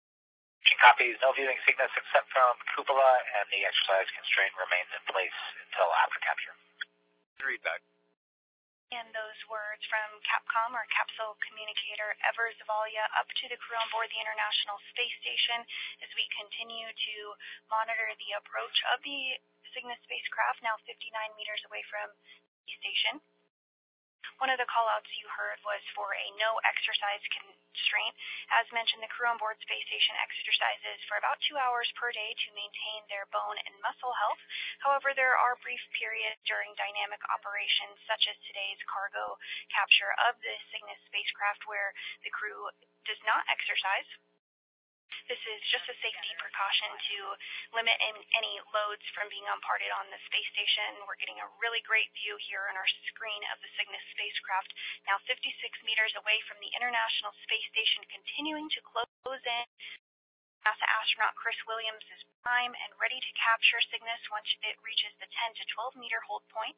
Copies, no viewing Cygnus except from cupola, and the exercise constraint remains in place until after capture. Readback. And those words from Capcom, or Capsule Communicator Ever Zavalia, up to the crew on board the International Space Station as we continue to monitor the approach of the Cygnus spacecraft, now fifty-nine meters away from the station. One of the callouts you heard was for a no exercise con constraint. As mentioned, the crew on board Space Station exercises for about two hours per day to maintain their bone and muscle health. However, there are brief periods during dynamic operations, such as today's cargo capture of the Cygnus spacecraft, where the crew does not exercise. This is just a safety precaution to limit any loads from being imparted on the space station. We're getting a really great view here on our screen of the Cygnus spacecraft, now fifty-six meters away from the International Space Station, continuing to close in. NASA astronaut Chris Williams is prime and ready to capture Cygnus once it reaches the ten to twelve meter hold point.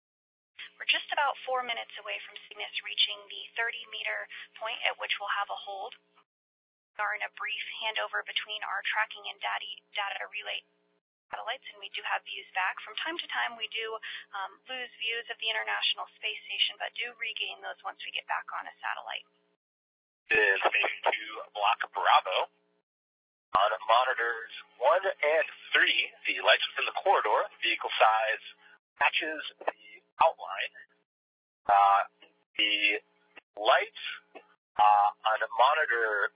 We're just about four minutes away from Cygnus reaching the thirty meter point at which we'll have a hold. We are in a brief handover between our tracking and data, data relay satellites, and we do have views back. From time to time, we do um, lose views of the International Space Station, but do regain those once we get back on a satellite. This is Station two, Block Bravo. On monitors one and three, the lights within the corridor, vehicle size matches the outline. Uh, the light uh, on monitor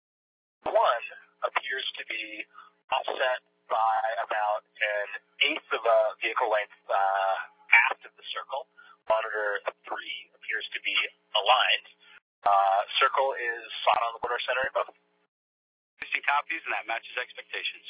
one appears to be offset by about an eighth of a vehicle length uh, aft of the circle. Monitor three appears to be aligned. Uh, circle is spot on the border center above. Missing copies, and that matches expectations.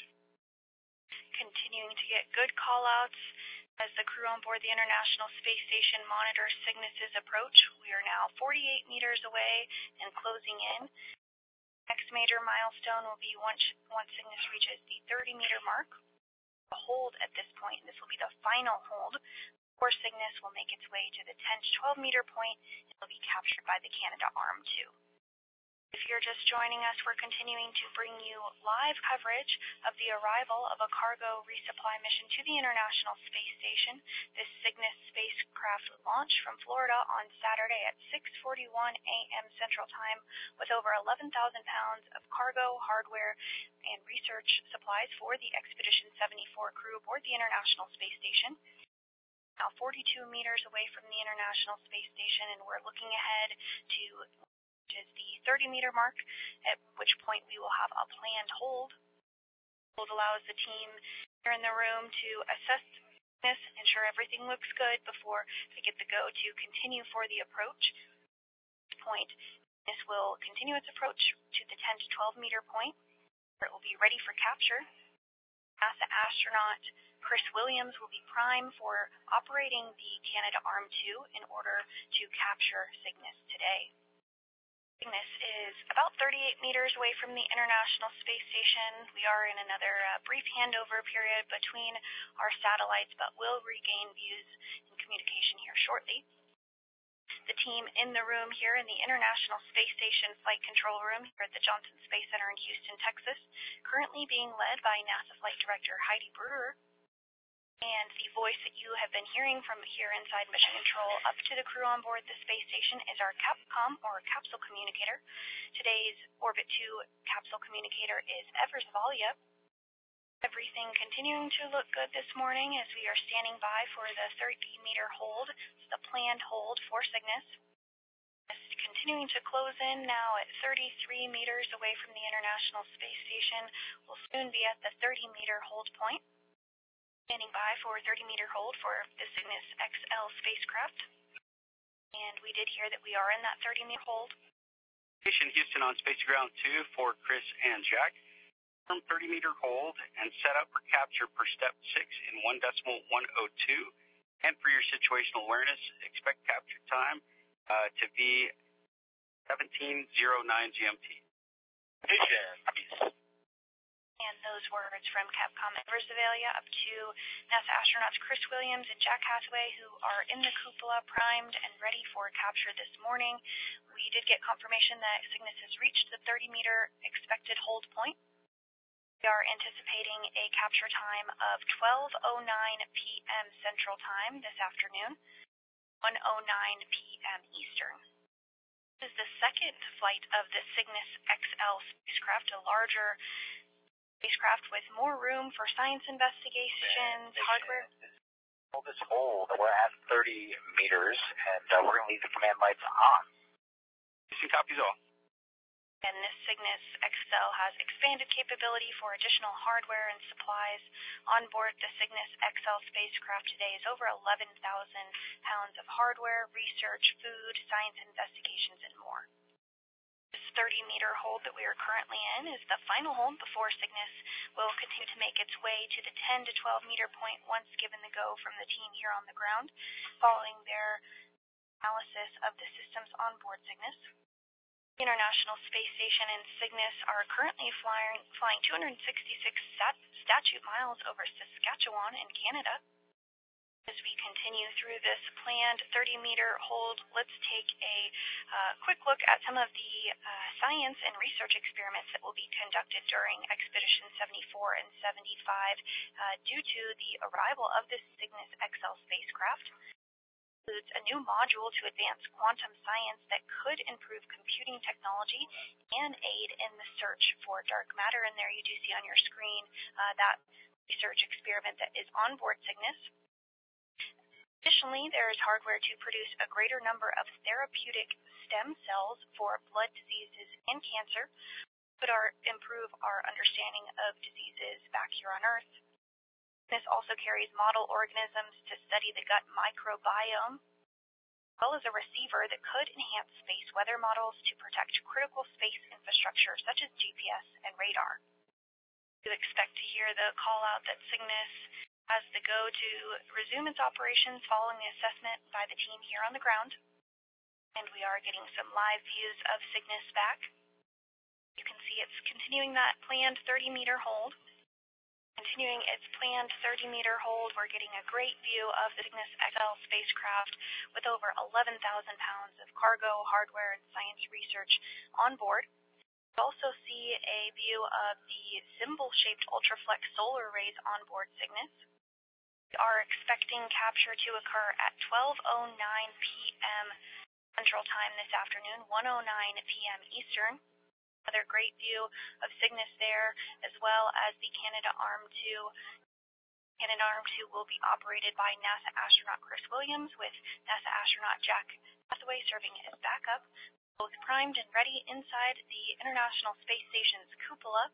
Continuing to get good call-outs as the crew on board the International Space Station monitors Cygnus's approach. We are now forty-eight meters away and closing in. Next major milestone will be once, once Cygnus reaches the thirty meter mark. A hold at this point, and this will be the final hold, before Cygnus will make its way to the ten to twelve meter point and will be captured by the Canadarm two. If you're just joining us, we're continuing to bring you live coverage of the arrival of a cargo resupply mission to the International Space Station. This Cygnus spacecraft launched from Florida on Saturday at six forty-one a m Central Time with over eleven thousand pounds of cargo, hardware, and research supplies for the Expedition seventy-four crew aboard the International Space Station. Now forty-two meters away from the International Space Station, and we're looking ahead to is the thirty meter mark, at which point we will have a planned hold. Hold allows the team here in the room to assess this, ensure everything looks good before they get the go to continue for the approach. At this point, this will continue its approach to the ten to twelve meter point, where it will be ready for capture. NASA astronaut Chris Williams will be prime for operating the Canadarm two in order to capture Cygnus today. Cygnus is about thirty-eight meters away from the International Space Station. We are in another uh, brief handover period between our satellites, but will regain views and communication here shortly. The team in the room here in the International Space Station Flight Control Room here at the Johnson Space Center in Houston, Texas, currently being led by NASA Flight Director Heidi Bruder. And the voice that you have been hearing from here inside Mission Control up to the crew on board the space station is our Capcom, or capsule communicator. Today's Orbit two capsule communicator is Evers Valia. Everything continuing to look good this morning as we are standing by for the thirty meter hold, the planned hold for Cygnus. It's continuing to close in now at thirty-three meters away from the International Space Station. We'll soon be at the thirty meter hold point. Standing by for thirty meter hold for the Cygnus X L spacecraft. And we did hear that we are in that thirty meter hold. Station Houston on Space Ground two for Chris and Jack. From thirty meter hold and set up for capture per step six in one decimal one oh two. And for your situational awareness, expect capture time uh, to be seventeen oh nine G M T. Station, peace. And those words from Capcom Evers Valia up to NASA astronauts Chris Williams and Jack Hathaway, who are in the cupola primed and ready for capture this morning. We did get confirmation that Cygnus has reached the thirty meter expected hold point. We are anticipating a capture time of twelve oh nine p m Central Time this afternoon, one oh nine p m Eastern. This is the second flight of the Cygnus X L spacecraft, a larger spacecraft with more room for science investigations, hardware. Hold this hold. We're at thirty meters, and uh, we're going to leave the command lights on. Houston copies all. And this Cygnus X L has expanded capability for additional hardware and supplies. On board the Cygnus X L spacecraft today is over eleven thousand pounds of hardware, research, food, science investigations, and more. This thirty meter hold that we are currently in is the final hold before Cygnus will continue to make its way to the ten to twelve meter point once given the go from the team here on the ground, following their analysis of the systems on board Cygnus. The International Space Station and Cygnus are currently flying, flying two hundred sixty-six stat, statute miles over Saskatchewan in Canada. As we continue through this planned thirty meter hold, let's take a uh, quick look at some of the uh, science and research experiments that will be conducted during Expedition seventy-four and seventy-five uh, due to the arrival of this Cygnus X L spacecraft. Includes a new module to advance quantum science that could improve computing technology and aid in the search for dark matter. And there you do see on your screen uh, that research experiment that is on board Cygnus. Additionally, there is hardware to produce a greater number of therapeutic stem cells for blood diseases and cancer, could our, improve our understanding of diseases back here on Earth. This also carries model organisms to study the gut microbiome, as well as a receiver that could enhance space weather models to protect critical space infrastructure such as G P S and radar. You expect to hear the call out that Cygnus has the go to resume its operations following the assessment by the team here on the ground. And we are getting some live views of Cygnus back. You can see it's continuing that planned thirty meter hold. Continuing its planned thirty meter hold, we're getting a great view of the Cygnus X L spacecraft with over eleven thousand pounds of cargo, hardware, and science research on board. We also see a view of the symbol-shaped ultraflex solar arrays on board Cygnus. We are expecting capture to occur at twelve oh nine p m Central Time this afternoon, one oh nine p m Eastern. Another great view of Cygnus there, as well as the Canadarm two. Canadarm two will be operated by NASA astronaut Chris Williams, with NASA astronaut Jack Hathaway serving as backup, both primed and ready inside the International Space Station's cupola.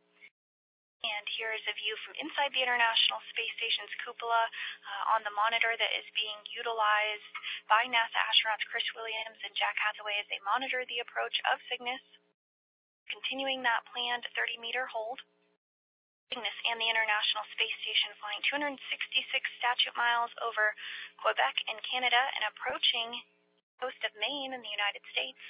And here is a view from inside the International Space Station's cupola uh, on the monitor that is being utilized by NASA astronauts Chris Williams and Jack Hathaway as they monitor the approach of Cygnus. Continuing that planned thirty meter hold, Cygnus and the International Space Station flying two hundred sixty-six statute miles over Quebec in Canada and approaching the coast of Maine in the United States.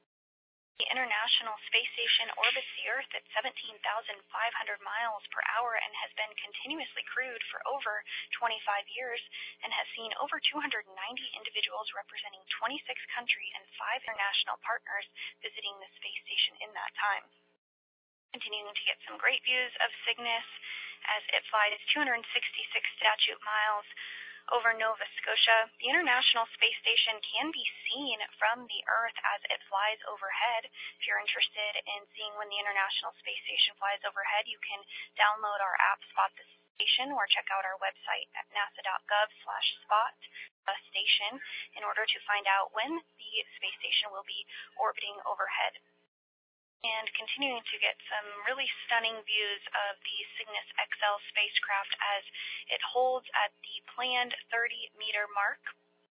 The International Space Station orbits the Earth at seventeen thousand five hundred miles per hour and has been continuously crewed for over twenty-five years and has seen over two hundred ninety individuals representing twenty-six countries and five international partners visiting the space station in that time. Continuing to get some great views of Cygnus as it flies two hundred sixty-six statute miles over Nova Scotia. The International Space Station can be seen from the Earth as it flies overhead. If you're interested in seeing when the International Space Station flies overhead, you can download our app, Spot the Station, or check out our website at nasa.gov slash spot the station in order to find out when the space station will be orbiting overhead. And continuing to get some really stunning views of the Cygnus X L spacecraft as it holds at the planned thirty meter mark.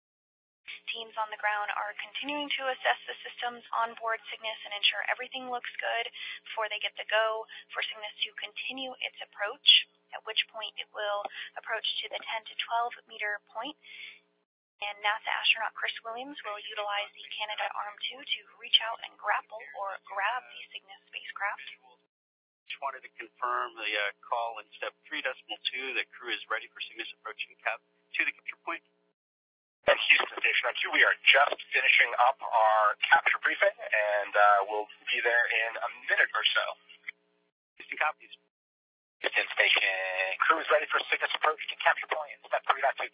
Teams on the ground are continuing to assess the systems on board Cygnus and ensure everything looks good before they get the go for Cygnus to continue its approach, at which point it will approach to the ten to twelve meter point. And NASA astronaut Chris Williams will utilize the Canadarm two to reach out and grapple or grab the Cygnus spacecraft. Just wanted to confirm the uh, call in step three decimal two that crew is ready for Cygnus approaching cap to the capture point. At Houston Station two, we are just finishing up our capture briefing, and uh, we'll be there in a minute or so. Houston copies. Houston Station crew is ready for Cygnus approach to capture point in step three point two.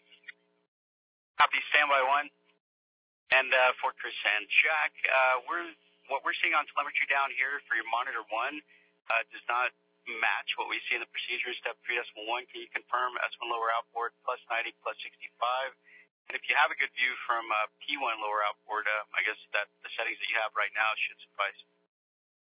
Copy, standby one. And uh, for Chris and Jack, uh, we're what we're seeing on telemetry down here for your monitor one uh, does not match what we see in the procedure step three decimal one. Can you confirm S one lower outboard plus ninety plus sixty-five? And if you have a good view from uh, P one lower outboard, uh, I guess that the settings that you have right now should suffice.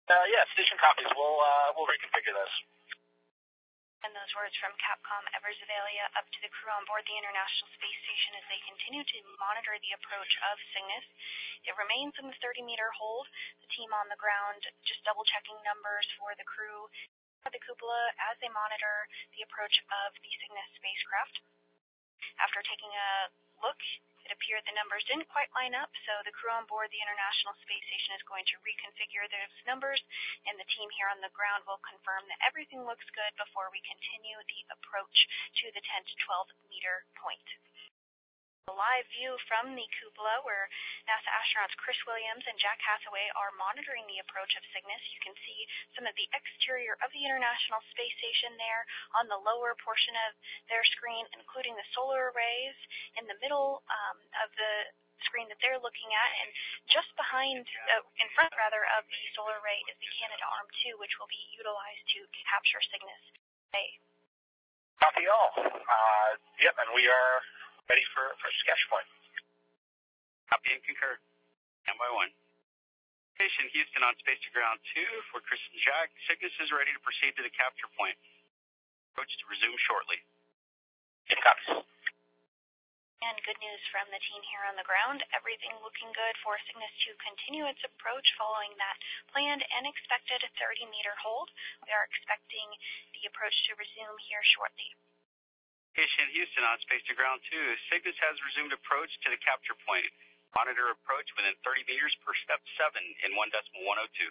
Uh, yeah, station copies. We'll uh, we'll reconfigure those. And those words from Capcom Eversavalia up to the crew on board the International Space Station as they continue to monitor the approach of Cygnus. It remains in the thirty-meter hold. The team on the ground just double-checking numbers for the crew at the cupola as they monitor the approach of the Cygnus spacecraft. After taking a look, it appeared the numbers didn't quite line up, so the crew on board the International Space Station is going to reconfigure those numbers, and the team here on the ground will confirm that everything looks good before we continue the approach to the ten to twelve meter point. A live view from the cupola where NASA astronauts Chris Williams and Jack Hathaway are monitoring the approach of Cygnus. You can see some of the exterior of the International Space Station there on the lower portion of their screen, including the solar arrays in the middle um, of the screen that they're looking at, and just behind, uh, in front rather, of the solar array is the Canadarm two, which will be utilized to capture Cygnus today. Copy all. Uh, yep, and we are ready for, for capture point. Copy and concur. Stand by one. Station Houston on Space to Ground two for Chris and Jack. Cygnus is ready to proceed to the capture point. Approach to resume shortly. Station copies. And good news from the team here on the ground. Everything looking good for Cygnus to continue its approach following that planned and expected thirty-meter hold. We are expecting the approach to resume here shortly. Station Houston on Space to Ground two. Cygnus has resumed approach to the capture point. Monitor approach within thirty meters per step seven in one decimal one oh two.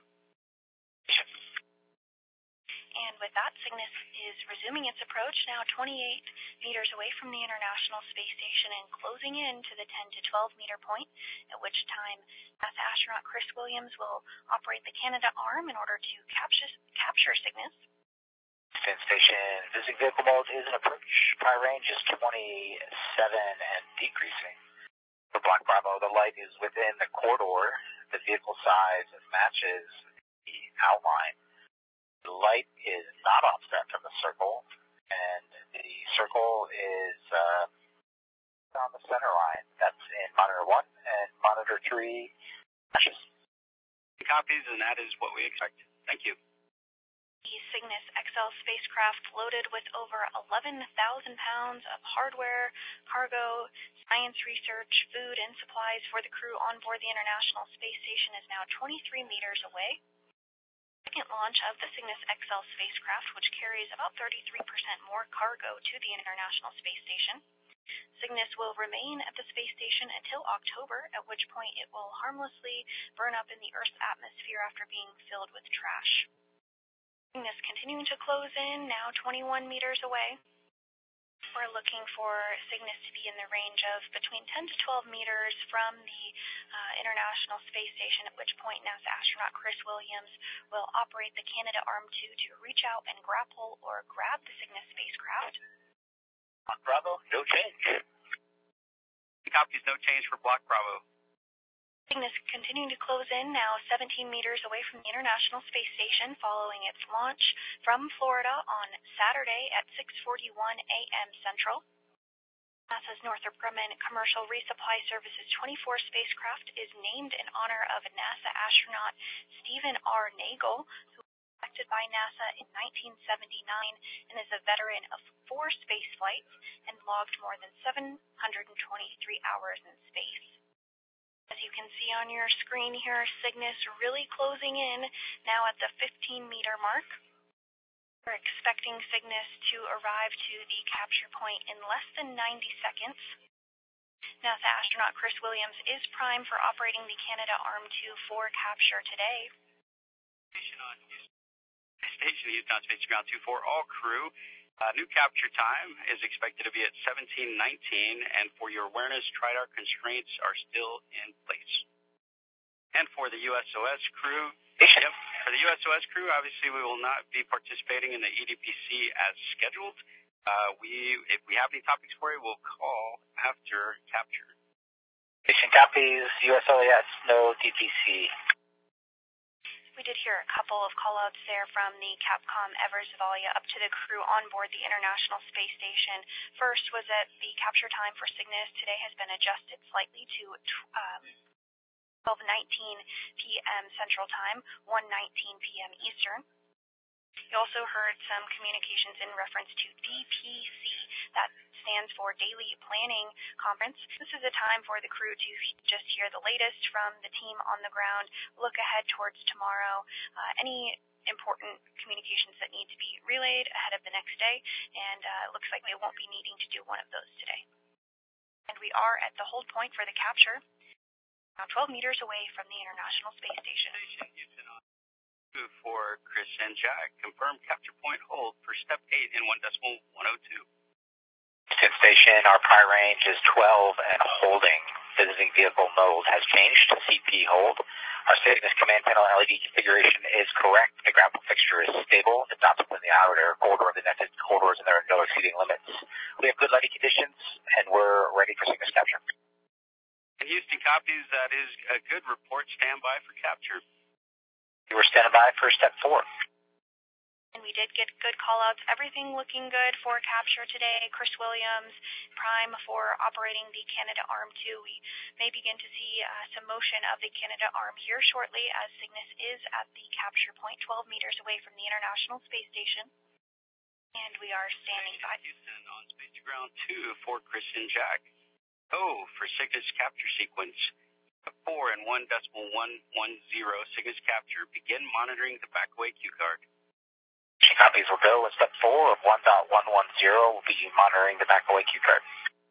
And with that, Cygnus is resuming its approach, now twenty-eight meters away from the International Space Station and closing in to the ten to twelve meter point, at which time NASA astronaut Chris Williams will operate the Canadarm in order to capture, capture Cygnus. Spin station visiting vehicle mode is an approach. Prior range is twenty-seven and decreasing. For Black Bravo, the light is within the corridor. The vehicle size matches the outline. The light is not offset from the circle, and the circle is uh, on the center line. That's in monitor one, and monitor three matches. Copies, and that is what we expect. Thank you. The Cygnus X L spacecraft, loaded with over eleven thousand pounds of hardware, cargo, science research, food, and supplies for the crew on board the International Space Station, is now twenty-three meters away. The second launch of the Cygnus X L spacecraft, which carries about thirty-three percent more cargo to the International Space Station. Cygnus will remain at the space station until October, at which point it will harmlessly burn up in the Earth's atmosphere after being filled with trash. Cygnus continuing to close in, now twenty-one meters away. We're looking for Cygnus to be in the range of between ten to twelve meters from the uh, International Space Station, at which point NASA astronaut Chris Williams will operate the Canadarm two to reach out and grapple or grab the Cygnus spacecraft. On Bravo, no change. Copies, no change for Block Bravo. Cygnus continuing to close in, now seventeen meters away from the International Space Station following its launch from Florida on Saturday at six forty-one a m Central. NASA's Northrop Grumman Commercial Resupply Services twenty-four spacecraft is named in honor of NASA astronaut Stephen R. Nagel, who was selected by NASA in nineteen seventy-nine and is a veteran of four space flights and logged more than seven hundred twenty-three hours in space. As you can see on your screen here, Cygnus really closing in, now at the fifteen meter mark. We're expecting Cygnus to arrive to the capture point in less than ninety seconds. NASA astronaut Chris Williams is primed for operating the Canadarm two for capture today. Station on Houston, Station Houston on Space Ground two for all crew. Uh, new capture time is expected to be at seventeen nineteen, and for your awareness, TRIDAR constraints are still in place. And for the U S O S crew, yep, for the U S O S crew, obviously we will not be participating in the E D P C as scheduled. Uh, we, if we have any topics for you, we'll call after capture. Station copies, U S O S, no D P C. We did hear a couple of call-outs there from the Capcom Eversavalia up to the crew on board the International Space Station. First was that the capture time for Cygnus today has been adjusted slightly to um, twelve nineteen p.m. Central Time, one nineteen p.m. Eastern. You also heard some communications in reference to D P C, that stands for Daily Planning Conference. This is a time for the crew to just hear the latest from the team on the ground, look ahead towards tomorrow, uh, any important communications that need to be relayed ahead of the next day, and uh, it looks like they won't be needing to do one of those today. And we are at the hold point for the capture, now twelve meters away from the International Space Station. For Chris and Jack, confirm capture point hold for step eight in one decimal one oh two. Houston Station, our prior range is twelve and holding. Visiting vehicle mode has changed to C P hold. Our Cygnus command panel L E D configuration is correct. The grapple fixture is stable. It's not within the outer corridor of the netted corridors, and there are no exceeding limits. We have good lighting conditions, and we're ready for Cygnus capture. And Houston copies. That is a good report. Stand by for capture. We were standing by for step four. And we did get good call-outs. Everything looking good for capture today. Chris Williams, prime for operating the Canadarm two. We may begin to see uh, some motion of the Canadarm here shortly, as Cygnus is at the capture point, twelve meters away from the International Space Station. And we are standing by. Houston on Space to Ground two for Chris and Jack. Go for Cygnus capture sequence. Four and one decimal one one zero. Cygnus capture. Begin monitoring the backaway Q card. Copies will go with step four of one point one one zero. We'll be monitoring the backaway Q card.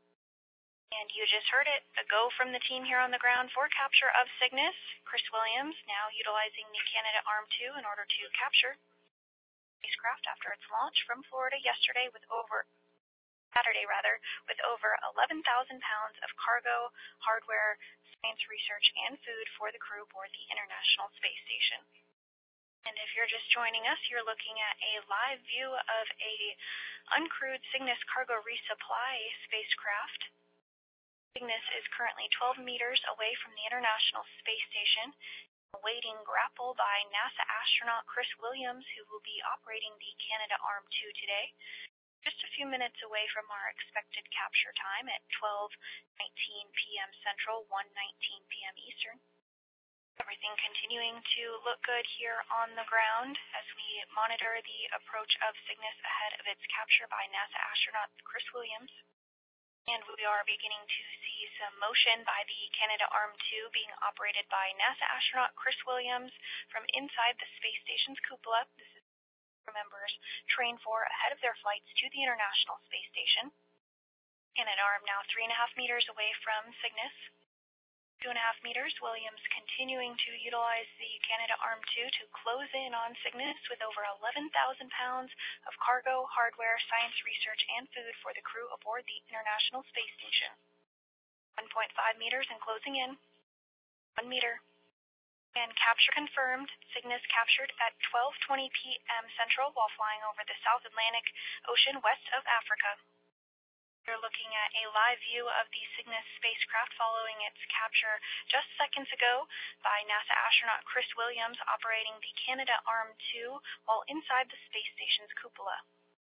And you just heard it, a go from the team here on the ground for capture of Cygnus. Chris Williams now utilizing the Canadarm two in order to capture spacecraft after its launch from Florida yesterday with over Saturday rather, with over eleven thousand pounds of cargo, hardware, science research, and food for the crew aboard the International Space Station. And if you're just joining us, you're looking at a live view of a uncrewed Cygnus cargo resupply spacecraft. Cygnus is currently twelve meters away from the International Space Station, awaiting grapple by NASA astronaut Chris Williams, who will be operating the Canadarm two today. Just a few minutes away from our expected capture time at twelve nineteen p.m. Central, one nineteen p.m. Eastern. Everything continuing to look good here on the ground as we monitor the approach of Cygnus ahead of its capture by NASA astronaut Chris Williams. And we are beginning to see some motion by the Canadarm two being operated by NASA astronaut Chris Williams from inside the space station's cupola. This is members train for ahead of their flights to the International Space Station. Canadarm now three and a half meters away from Cygnus. Two and a half meters, Williams continuing to utilize the Canadarm two to close in on Cygnus with over eleven thousand pounds of cargo, hardware, science research, and food for the crew aboard the International Space Station. one point five meters and closing in. One meter. And capture confirmed. Cygnus captured at twelve twenty p.m. Central while flying over the South Atlantic Ocean west of Africa. We're looking at a live view of the Cygnus spacecraft following its capture just seconds ago by NASA astronaut Chris Williams operating the Canadarm two while inside the space station's cupola.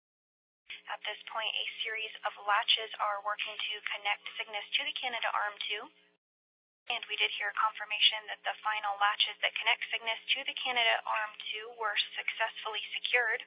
At this point, a series of latches are working to connect Cygnus to the Canadarm two. And we did hear confirmation that the final latches that connect Cygnus to the Canadarm two were successfully secured.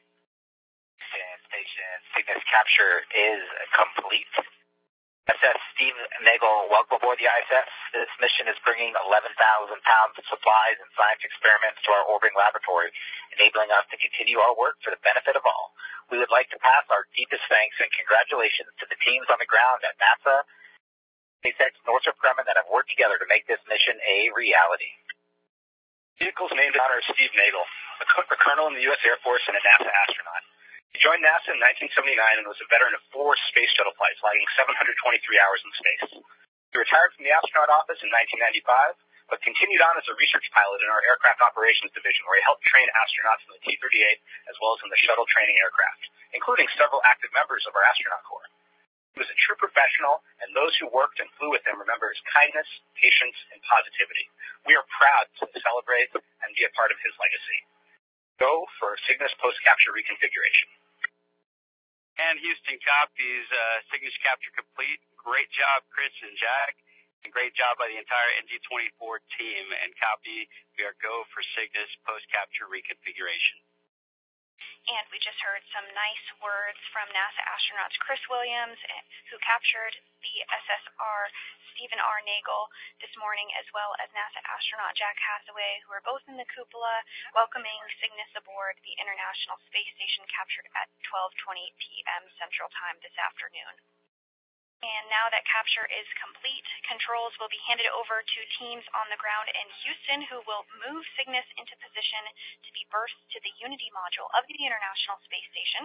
Station Cygnus capture is complete. S S Steve Nagel, welcome aboard the I S S. This mission is bringing eleven thousand pounds of supplies and science experiments to our orbiting laboratory, enabling us to continue our work for the benefit of all. We would like to pass our deepest thanks and congratulations to the teams on the ground at NASA, SpaceX, Northrop Grumman that have worked together to make this mission a reality. Vehicles named in honor of Steve Nagel, a, a colonel in the U S Air Force and a NASA astronaut. He joined NASA in nineteen seventy-nine and was a veteran of four space shuttle flights, logging seven hundred twenty-three hours in space. He retired from the astronaut office in nineteen ninety-five, but continued on as a research pilot in our aircraft operations division, where he helped train astronauts in the T thirty-eight as well as in the shuttle training aircraft, including several active members of our astronaut corps. He was a true professional, and those who worked and flew with him remember his kindness, patience, and positivity. We are proud to celebrate and be a part of his legacy. Go for Cygnus post-capture reconfiguration. And Houston copies, uh, Cygnus capture complete. Great job, Chris and Jack. Great job by the entire N Z twenty-four team, and copy, we are go for Cygnus post-capture reconfiguration. And we just heard some nice words from NASA astronauts Chris Williams, who captured the S S R Stephen R. Nagel this morning, as well as NASA astronaut Jack Hathaway, who are both in the cupola welcoming Cygnus aboard the International Space Station, captured at twelve twenty p m Central Time this afternoon. And now that capture is complete, controls will be handed over to teams on the ground in Houston, who will move Cygnus into position to be berthed to the Unity module of the International Space Station.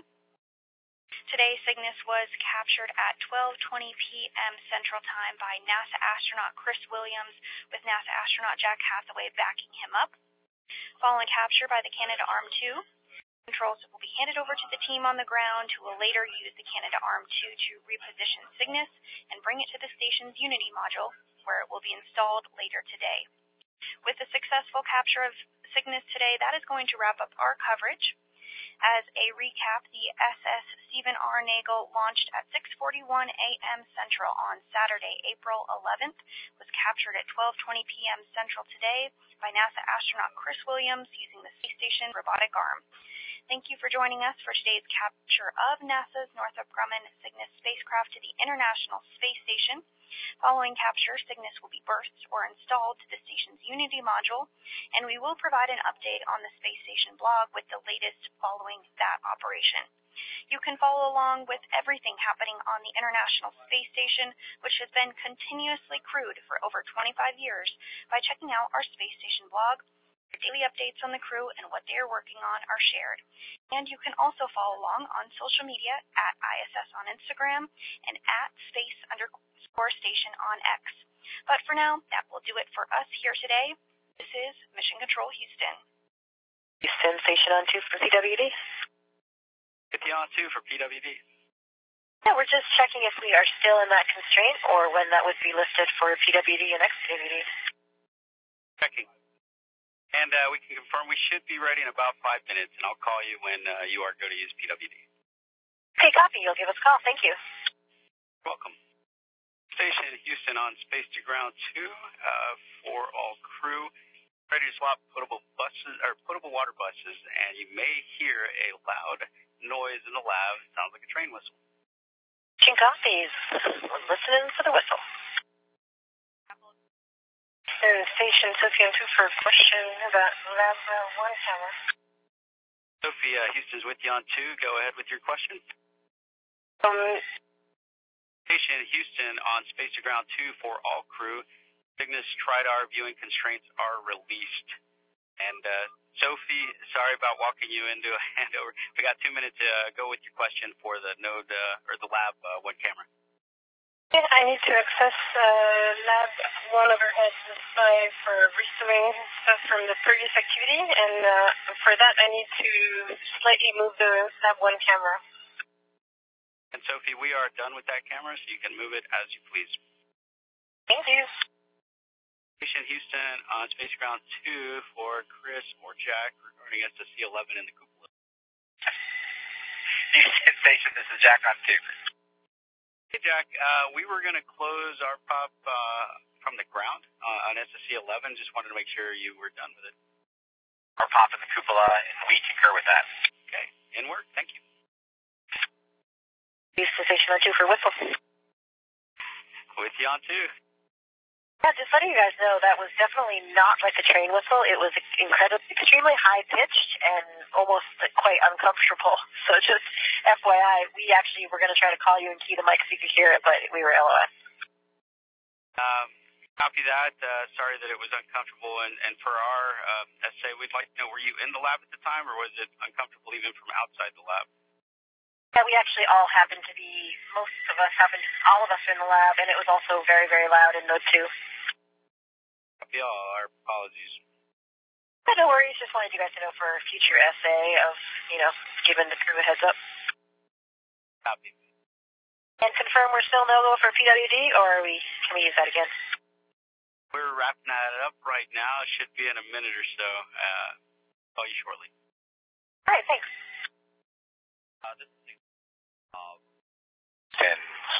Today, Cygnus was captured at twelve twenty p m Central Time by NASA astronaut Chris Williams, with NASA astronaut Jack Hathaway backing him up. Following capture by the Canadarm two, controls will be handed over to the team on the ground, who will later use the Canadarm two to reposition Cygnus and bring it to the station's Unity module, where it will be installed later today. With the successful capture of Cygnus today, that is going to wrap up our coverage. As a recap, the S S Stephen R. Nagel launched at six forty-one a m Central on Saturday, April eleventh, was captured at twelve twenty p m Central today by NASA astronaut Chris Williams using the space station robotic arm. Thank you for joining us for today's capture of NASA's Northrop Grumman Cygnus spacecraft to the International Space Station. Following capture, Cygnus will be berthed or installed to the station's Unity module, and we will provide an update on the Space Station blog with the latest following that operation. You can follow along with everything happening on the International Space Station, which has been continuously crewed for over twenty-five years, by checking out our Space Station blog. Daily updates on the crew and what they are working on are shared. And you can also follow along on social media at I S S on Instagram and at space underscore station on X. But for now, that will do it for us here today. This is Mission Control Houston. Houston, station on two for P W D. fifty on two for P W D. Yeah, we're just checking if we are still in that constraint or when that would be listed for P W D and X P W D. Checking. And uh, we can confirm we should be ready in about five minutes, and I'll call you when uh, you are going to use P W D. Okay, copy. You'll give us a call. Thank you. Welcome. Station Houston on Space to Ground two uh, for all crew. Ready to swap potable buses or potable water buses, and you may hear a loud noise in the lab. It sounds like a train whistle. Station copies. Listening for the whistle. And Station Sophie on two for a question about Lab uh, one camera. Sophie, uh, Houston's with you on two. Go ahead with your question. Um, Station Houston on Space to Ground two for all crew. Cygnus TRIDAR viewing constraints are released. And uh, Sophie, sorry about walking you into a handover. We got two minutes to uh, go with your question for the node uh, or the Lab uh, one camera. Yeah, I need to access uh, Lab one overhead display for restoring stuff from the previous activity, and uh, for that I need to slightly move the Lab one camera. And Sophie, we are done with that camera, so you can move it as you please. Thank you. Station Houston on Space Ground two for Chris or Jack regarding S S C eleven in the cupola. Houston Station, this is Jack on two. Hey, Jack. Uh, we were going to close our pop uh, from the ground uh, on S S C eleven. Just wanted to make sure you were done with it. Our pop in the cupola, and we concur with that. Okay. In work. Thank you. Houston, station on two for whistle. With you on two. Yeah, just letting you guys know, that was definitely not like a train whistle. It was incredibly, extremely high-pitched and almost quite uncomfortable. So just F Y I, we actually were going to try to call you and key the mic so you could hear it, but we were L O S. Um, copy that. Uh, sorry that it was uncomfortable. And, and for our uh, essay, we'd like to know, were you in the lab at the time, or was it uncomfortable even from outside the lab? Yeah, we actually all happened to be, most of us happened, all of us in the lab, and it was also very, very loud in Node two. Copy all. Our apologies. Yeah, no worries. Just wanted you guys to know for a future essay of, you know, giving the crew a heads up. Copy. And confirm we're still no-go for P W D, or are we, can we use that again? We're wrapping that up right now. It should be in a minute or so. Uh, call you shortly. All right, thanks. Uh, this is, uh, And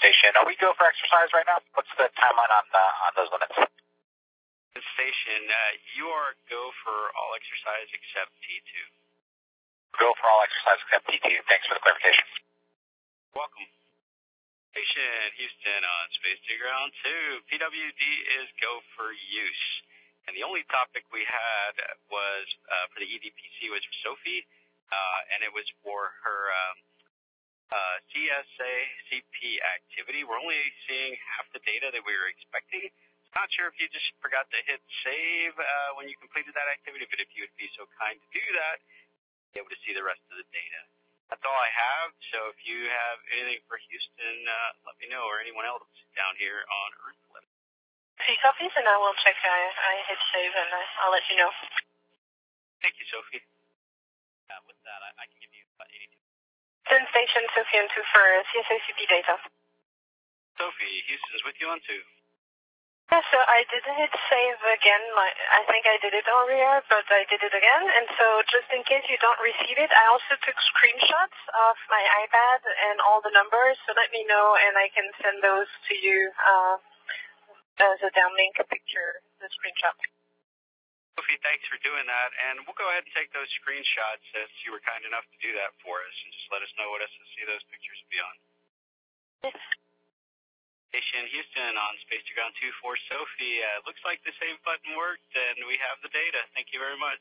station. Are we go for exercise right now? What's the timeline on uh, on those limits? Station, uh, you are go for all exercise except T two. Go for all exercise except T two. Thanks for the clarification. Welcome. Station Houston on Space to Ground two. P W D is go for use. And the only topic we had was uh, for the E D P C was for Sophie, uh, and it was for her um, uh, C S A C P activity. We're only seeing half the data that we were expecting. Not sure if you just forgot to hit save uh, when you completed that activity, but if you would be so kind to do that, you'll be able to see the rest of the data. That's all I have, so if you have anything for Houston, uh, let me know, or anyone else down here on Earth. Let me know. Three copies, and I will check. I, I hit save, and I, I'll let you know. Thank you, Sophie. Uh, with that, I, I can give you about eighty-two. Send station Sophie on two for C S A C P data. Sophie, Houston's with you on two. Yeah, so I did hit save again. My, I think I did it earlier, but I did it again. And so just in case you don't receive it, I also took screenshots of my iPad and all the numbers. So let me know, and I can send those to you uh, as a downlink picture, the screenshot. Sophie, thanks for doing that. And we'll go ahead and take those screenshots since you were kind enough to do that for us. And just let us know what S S C those pictures will be on. Yes. Station Houston on Space to Ground two for Sophie. Uh, looks like the save button worked, and we have the data. Thank you very much.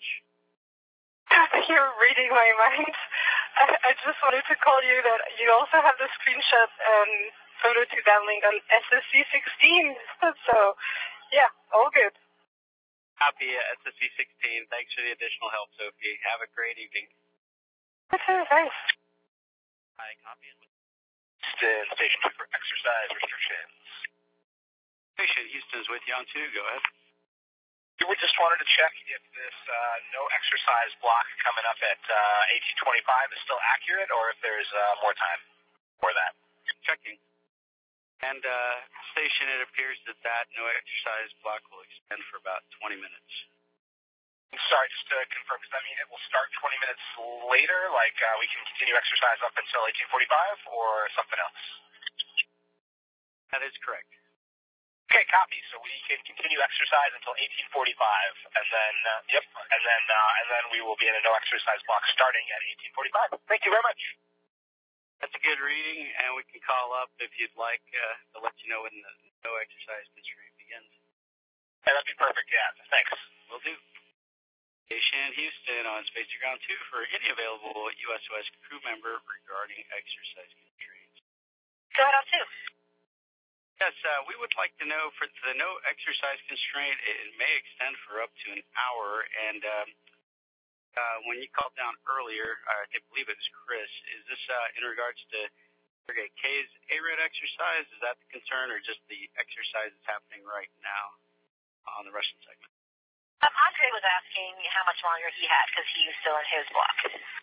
You're reading my mind. I, I just wanted to call you that you also have the screenshot and photo to downlink on S S C sixteen. So, yeah, all good. Copy uh, S S C sixteen. Thanks for the additional help, Sophie. Have a great evening. Okay, thanks. I copy it. Houston, station two for exercise restrictions. Station Houston's with you on two. Go ahead. We just wanted to check if this uh, no exercise block coming up at uh, eighteen twenty-five is still accurate, or if there's uh, more time for that. Checking. And uh, station, it appears that that no exercise block will extend for about twenty minutes. I'm sorry, just to confirm, does that mean it will start twenty minutes later, like uh, we can continue exercise up until eighteen forty-five, or something else? That is correct. Okay, copy. So we can continue exercise until eighteen forty-five, and then uh, yep, and then uh, and then we will be in a no exercise block starting at eighteen forty-five. Thank you very much. That's a good reading, and we can call up if you'd like uh, to let you know when the no exercise constraint begins. Yeah, that'd be perfect. Yeah, thanks. Will do. Station Houston on Space to Ground two for any available U S O S crew member regarding exercise constraints. Go ahead on two. Yes, uh, we would like to know for the no exercise constraint, it may extend for up to an hour. And um, uh, when you called down earlier, I believe it was Chris, is this uh, in regards to Sergei K's A R E D exercise? Is that the concern, or just the exercise that's happening right now on the Russian segment? Um, Andre was asking how much longer he had because he was still in his block.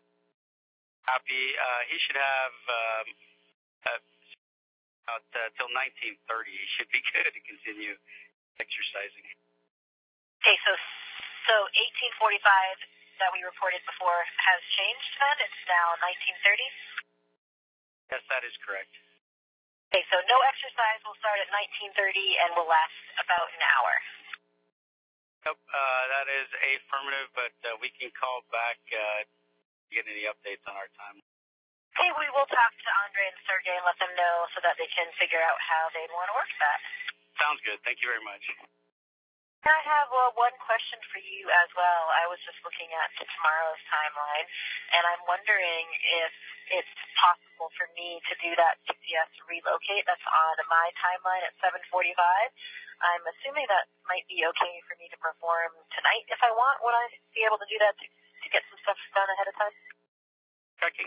Copy. Uh, he should have um, uh, about uh, till nineteen thirty. He should be good to continue exercising. Okay, so so eighteen forty-five that we reported before has changed then? It's now nineteen thirty? Yes, that is correct. Okay, so no exercise will start at nineteen thirty and will last about an hour. Nope, uh, that is affirmative, but uh, we can call back uh, to get any updates on our time. Okay, we will talk to Andre and Sergey and let them know so that they can figure out how they'd want to work that. Sounds good. Thank you very much. I have uh, one question for you as well. I was just looking at tomorrow's timeline, and I'm wondering if it's possible for me to do that P C S relocate that's on my timeline at seven forty-five. I'm assuming that might be okay for me to perform tonight if I want. Would I be able to do that to, to get some stuff done ahead of time? Checking.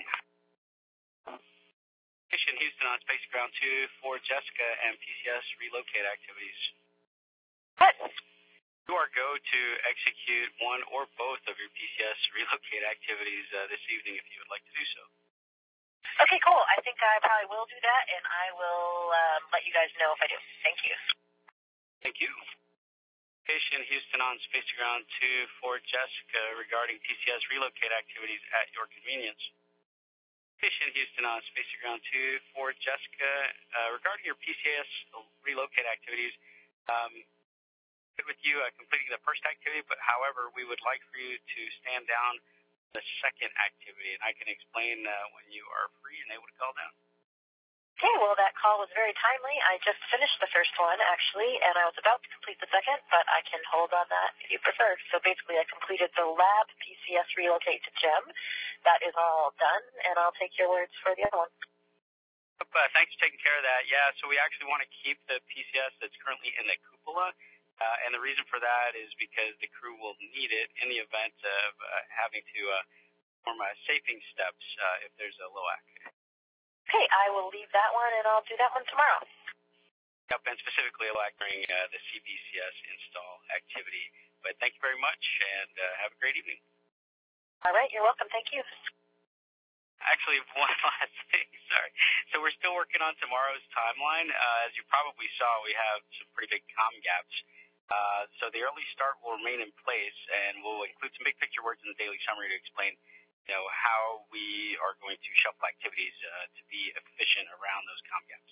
Station Houston on Space Ground two for Jessica and P C S relocate activities. What? You are go to execute one or both of your P C S relocate activities uh, this evening if you would like to do so. Okay, cool. I think I probably will do that, and I will um, let you guys know if I do. Thank you. Thank you. Station Houston on Space Ground two for Jessica regarding P C S relocate activities at your convenience. Station Houston on Space Ground two for Jessica. Uh, regarding your P C S relocate activities, um, with you uh, completing the first activity, but however, we would like for you to stand down the second activity, and I can explain uh, when you are free and able to call down. Okay, well, that call was very timely. I just finished the first one, actually, and I was about to complete the second, but I can hold on that if you prefer. So basically, I completed the lab P C S relocate to GEM. That is all done, and I'll take your words for the other one. Uh, thanks for taking care of that. Yeah, so we actually want to keep the P C S that's currently in the cupola, uh, and the reason for that is because the crew will need it in the event of uh, having to uh, perform uh, safing steps uh, if there's a L O A C. Okay, I will leave that one, and I'll do that one tomorrow. Yep, and specifically L O A C during uh, the C B C S install activity. But thank you very much, and uh, have a great evening. All right, you're welcome. Thank you. Actually, one last thing, sorry. So we're still working on tomorrow's timeline. Uh, as you probably saw, we have some pretty big comm gaps. Uh, so the early start will remain in place, and we'll include some big picture words in the daily summary to explain you know, how we are going to shuffle activities uh, to be efficient around those comm gaps.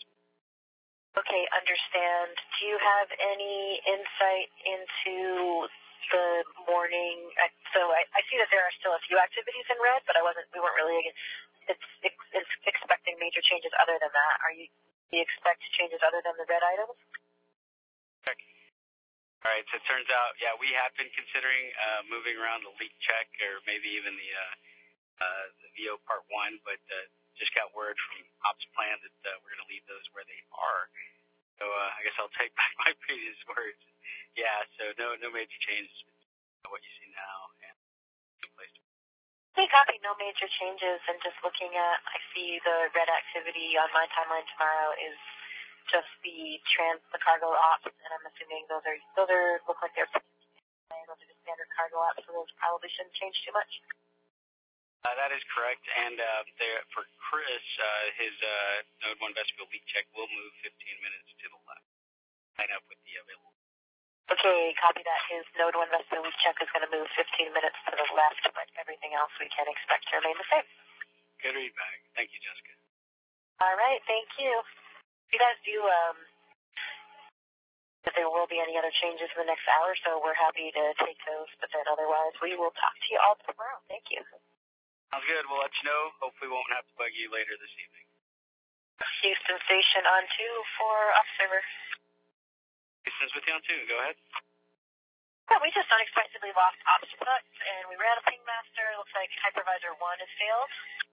Okay, understand. Do you have any insight into the morning? So I, I see that there are still a few activities in red, but I wasn't. We weren't really. It's, it's, it's expecting major changes other than that. Are you? Do you expect changes other than the red items? Check. All right. So it turns out, yeah, we have been considering uh, moving around the leak check or maybe even the. Uh, Uh, the V O Part one, but uh, just got word from Ops Plan that uh, we're going to leave those where they are. So uh, I guess I'll take back my previous words. Yeah, so no no major changes to what you see now. And place. Hey, copy, no major changes. And just looking at, I see the red activity on my timeline tomorrow is just the trans, the cargo ops, and I'm assuming those are, those are, look like they're, those are the standard cargo ops, so those probably shouldn't change too much. Uh, that is correct, and uh, there, for Chris, uh, his uh, Node one vestibule leak check will move fifteen minutes to the left. Line up with the available. Okay, copy that. His Node one vestibule leak check is going to move fifteen minutes to the left, but everything else we can expect to remain the same. Good readback. Thank you, Jessica. All right, thank you. You guys do, um, if there will be any other changes in the next hour, so we're happy to take those, but then otherwise we will talk to you all tomorrow. Thank you. Sounds good. We'll let you know. Hopefully we won't have to bug you later this evening. Houston Station on two for Observer. Houston's with you on two. Go ahead. Yeah, we just unexpectedly lost Optimus, and we ran a ping master. Looks like Hypervisor one has failed.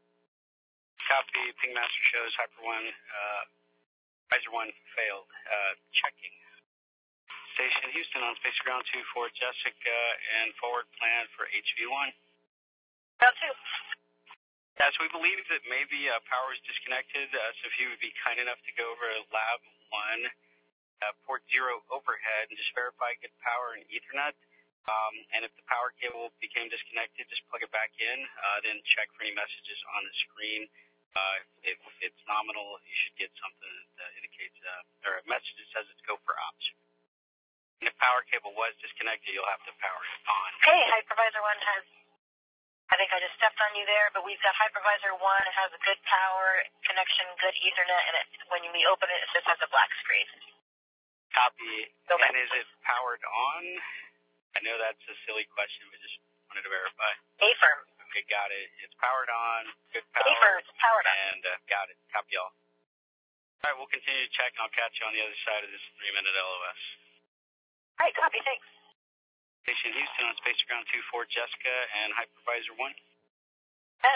Copy. Ping master shows Hyper one, uh, Hypervisor one failed. Uh, checking. Station Houston on Space Ground two for Jessica and forward plan for H V one. Ground two. Yes, we believe that maybe uh, power is disconnected, uh, so if you would be kind enough to go over to Lab one, uh, port zero overhead, and just verify good power and Ethernet. Um, and if the power cable became disconnected, just plug it back in, uh, then check for any messages on the screen. Uh, if it's nominal, you should get something that indicates, uh, or a message that says it's go for ops. And if power cable was disconnected, you'll have to power it on. Hey, Hypervisor one has, I think I just stepped on you there, but we've got Hypervisor one. It has a good power connection, good Ethernet, and it, when we open it, it just has a black screen. Copy. Okay. And is it powered on? I know that's a silly question, but just wanted to verify. A-firm. Okay, got it. It's powered on, good power. A-firm, it's powered on. And uh, got it. Copy all. All right, we'll continue to check, and I'll catch you on the other side of this three-minute L O S. All right, copy, thanks. Station Houston on Space Ground two for Jessica and Hypervisor one. Ed.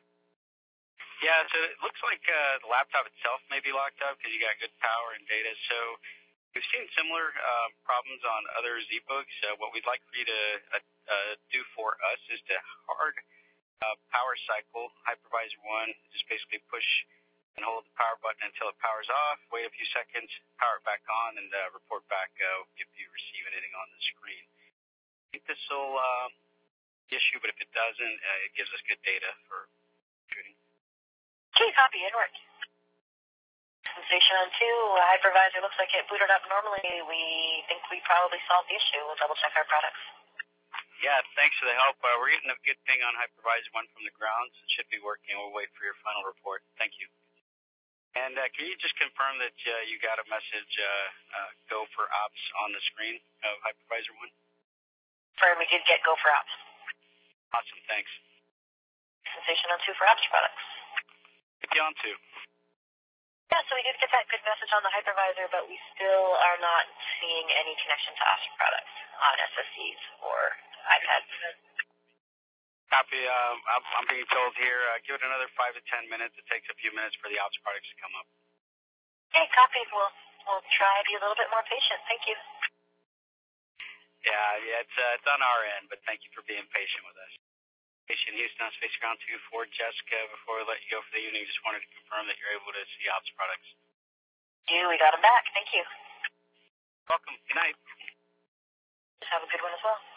Yeah, so it looks like uh, the laptop itself may be locked up because you got good power and data. So we've seen similar uh, problems on other Z-Books. Uh, what we'd like for you to uh, uh, do for us is to hard uh, power cycle Hypervisor one. Just basically push and hold the power button until it powers off, wait a few seconds, power it back on, and uh, report back uh, if you receive anything on the screen. I think this will uh, issue, but if it doesn't, uh, it gives us good data for shooting. Okay, copy, it worked. Station on two, Hypervisor looks like it booted up normally. We think we probably solved the issue. We'll double check our products. Yeah, thanks for the help. Uh, we're getting a good thing on Hypervisor one from the ground, so it should be working. We'll wait for your final report. Thank you. And uh, can you just confirm that uh, you got a message, uh, uh, go for ops, on the screen of Hypervisor one? Confirm we did get go for ops. Awesome, thanks. Station on two for ops products. Get you on two. Yeah, so we did get that good message on the hypervisor, but we still are not seeing any connection to ops products on S S Cs or iPads. Copy. Um, I'm, I'm being told here, uh, give it another five to ten minutes. It takes a few minutes for the ops products to come up. Okay, copy. We'll, we'll try to be a little bit more patient. Thank you. Yeah, yeah, it's, uh, it's on our end, but thank you for being patient with us. Station Houston on Space Ground two for Jessica. Before we let you go for the evening, just wanted to confirm that you're able to see ops products. You, we got them back. Thank you. Welcome. Good night. Have a good one as well.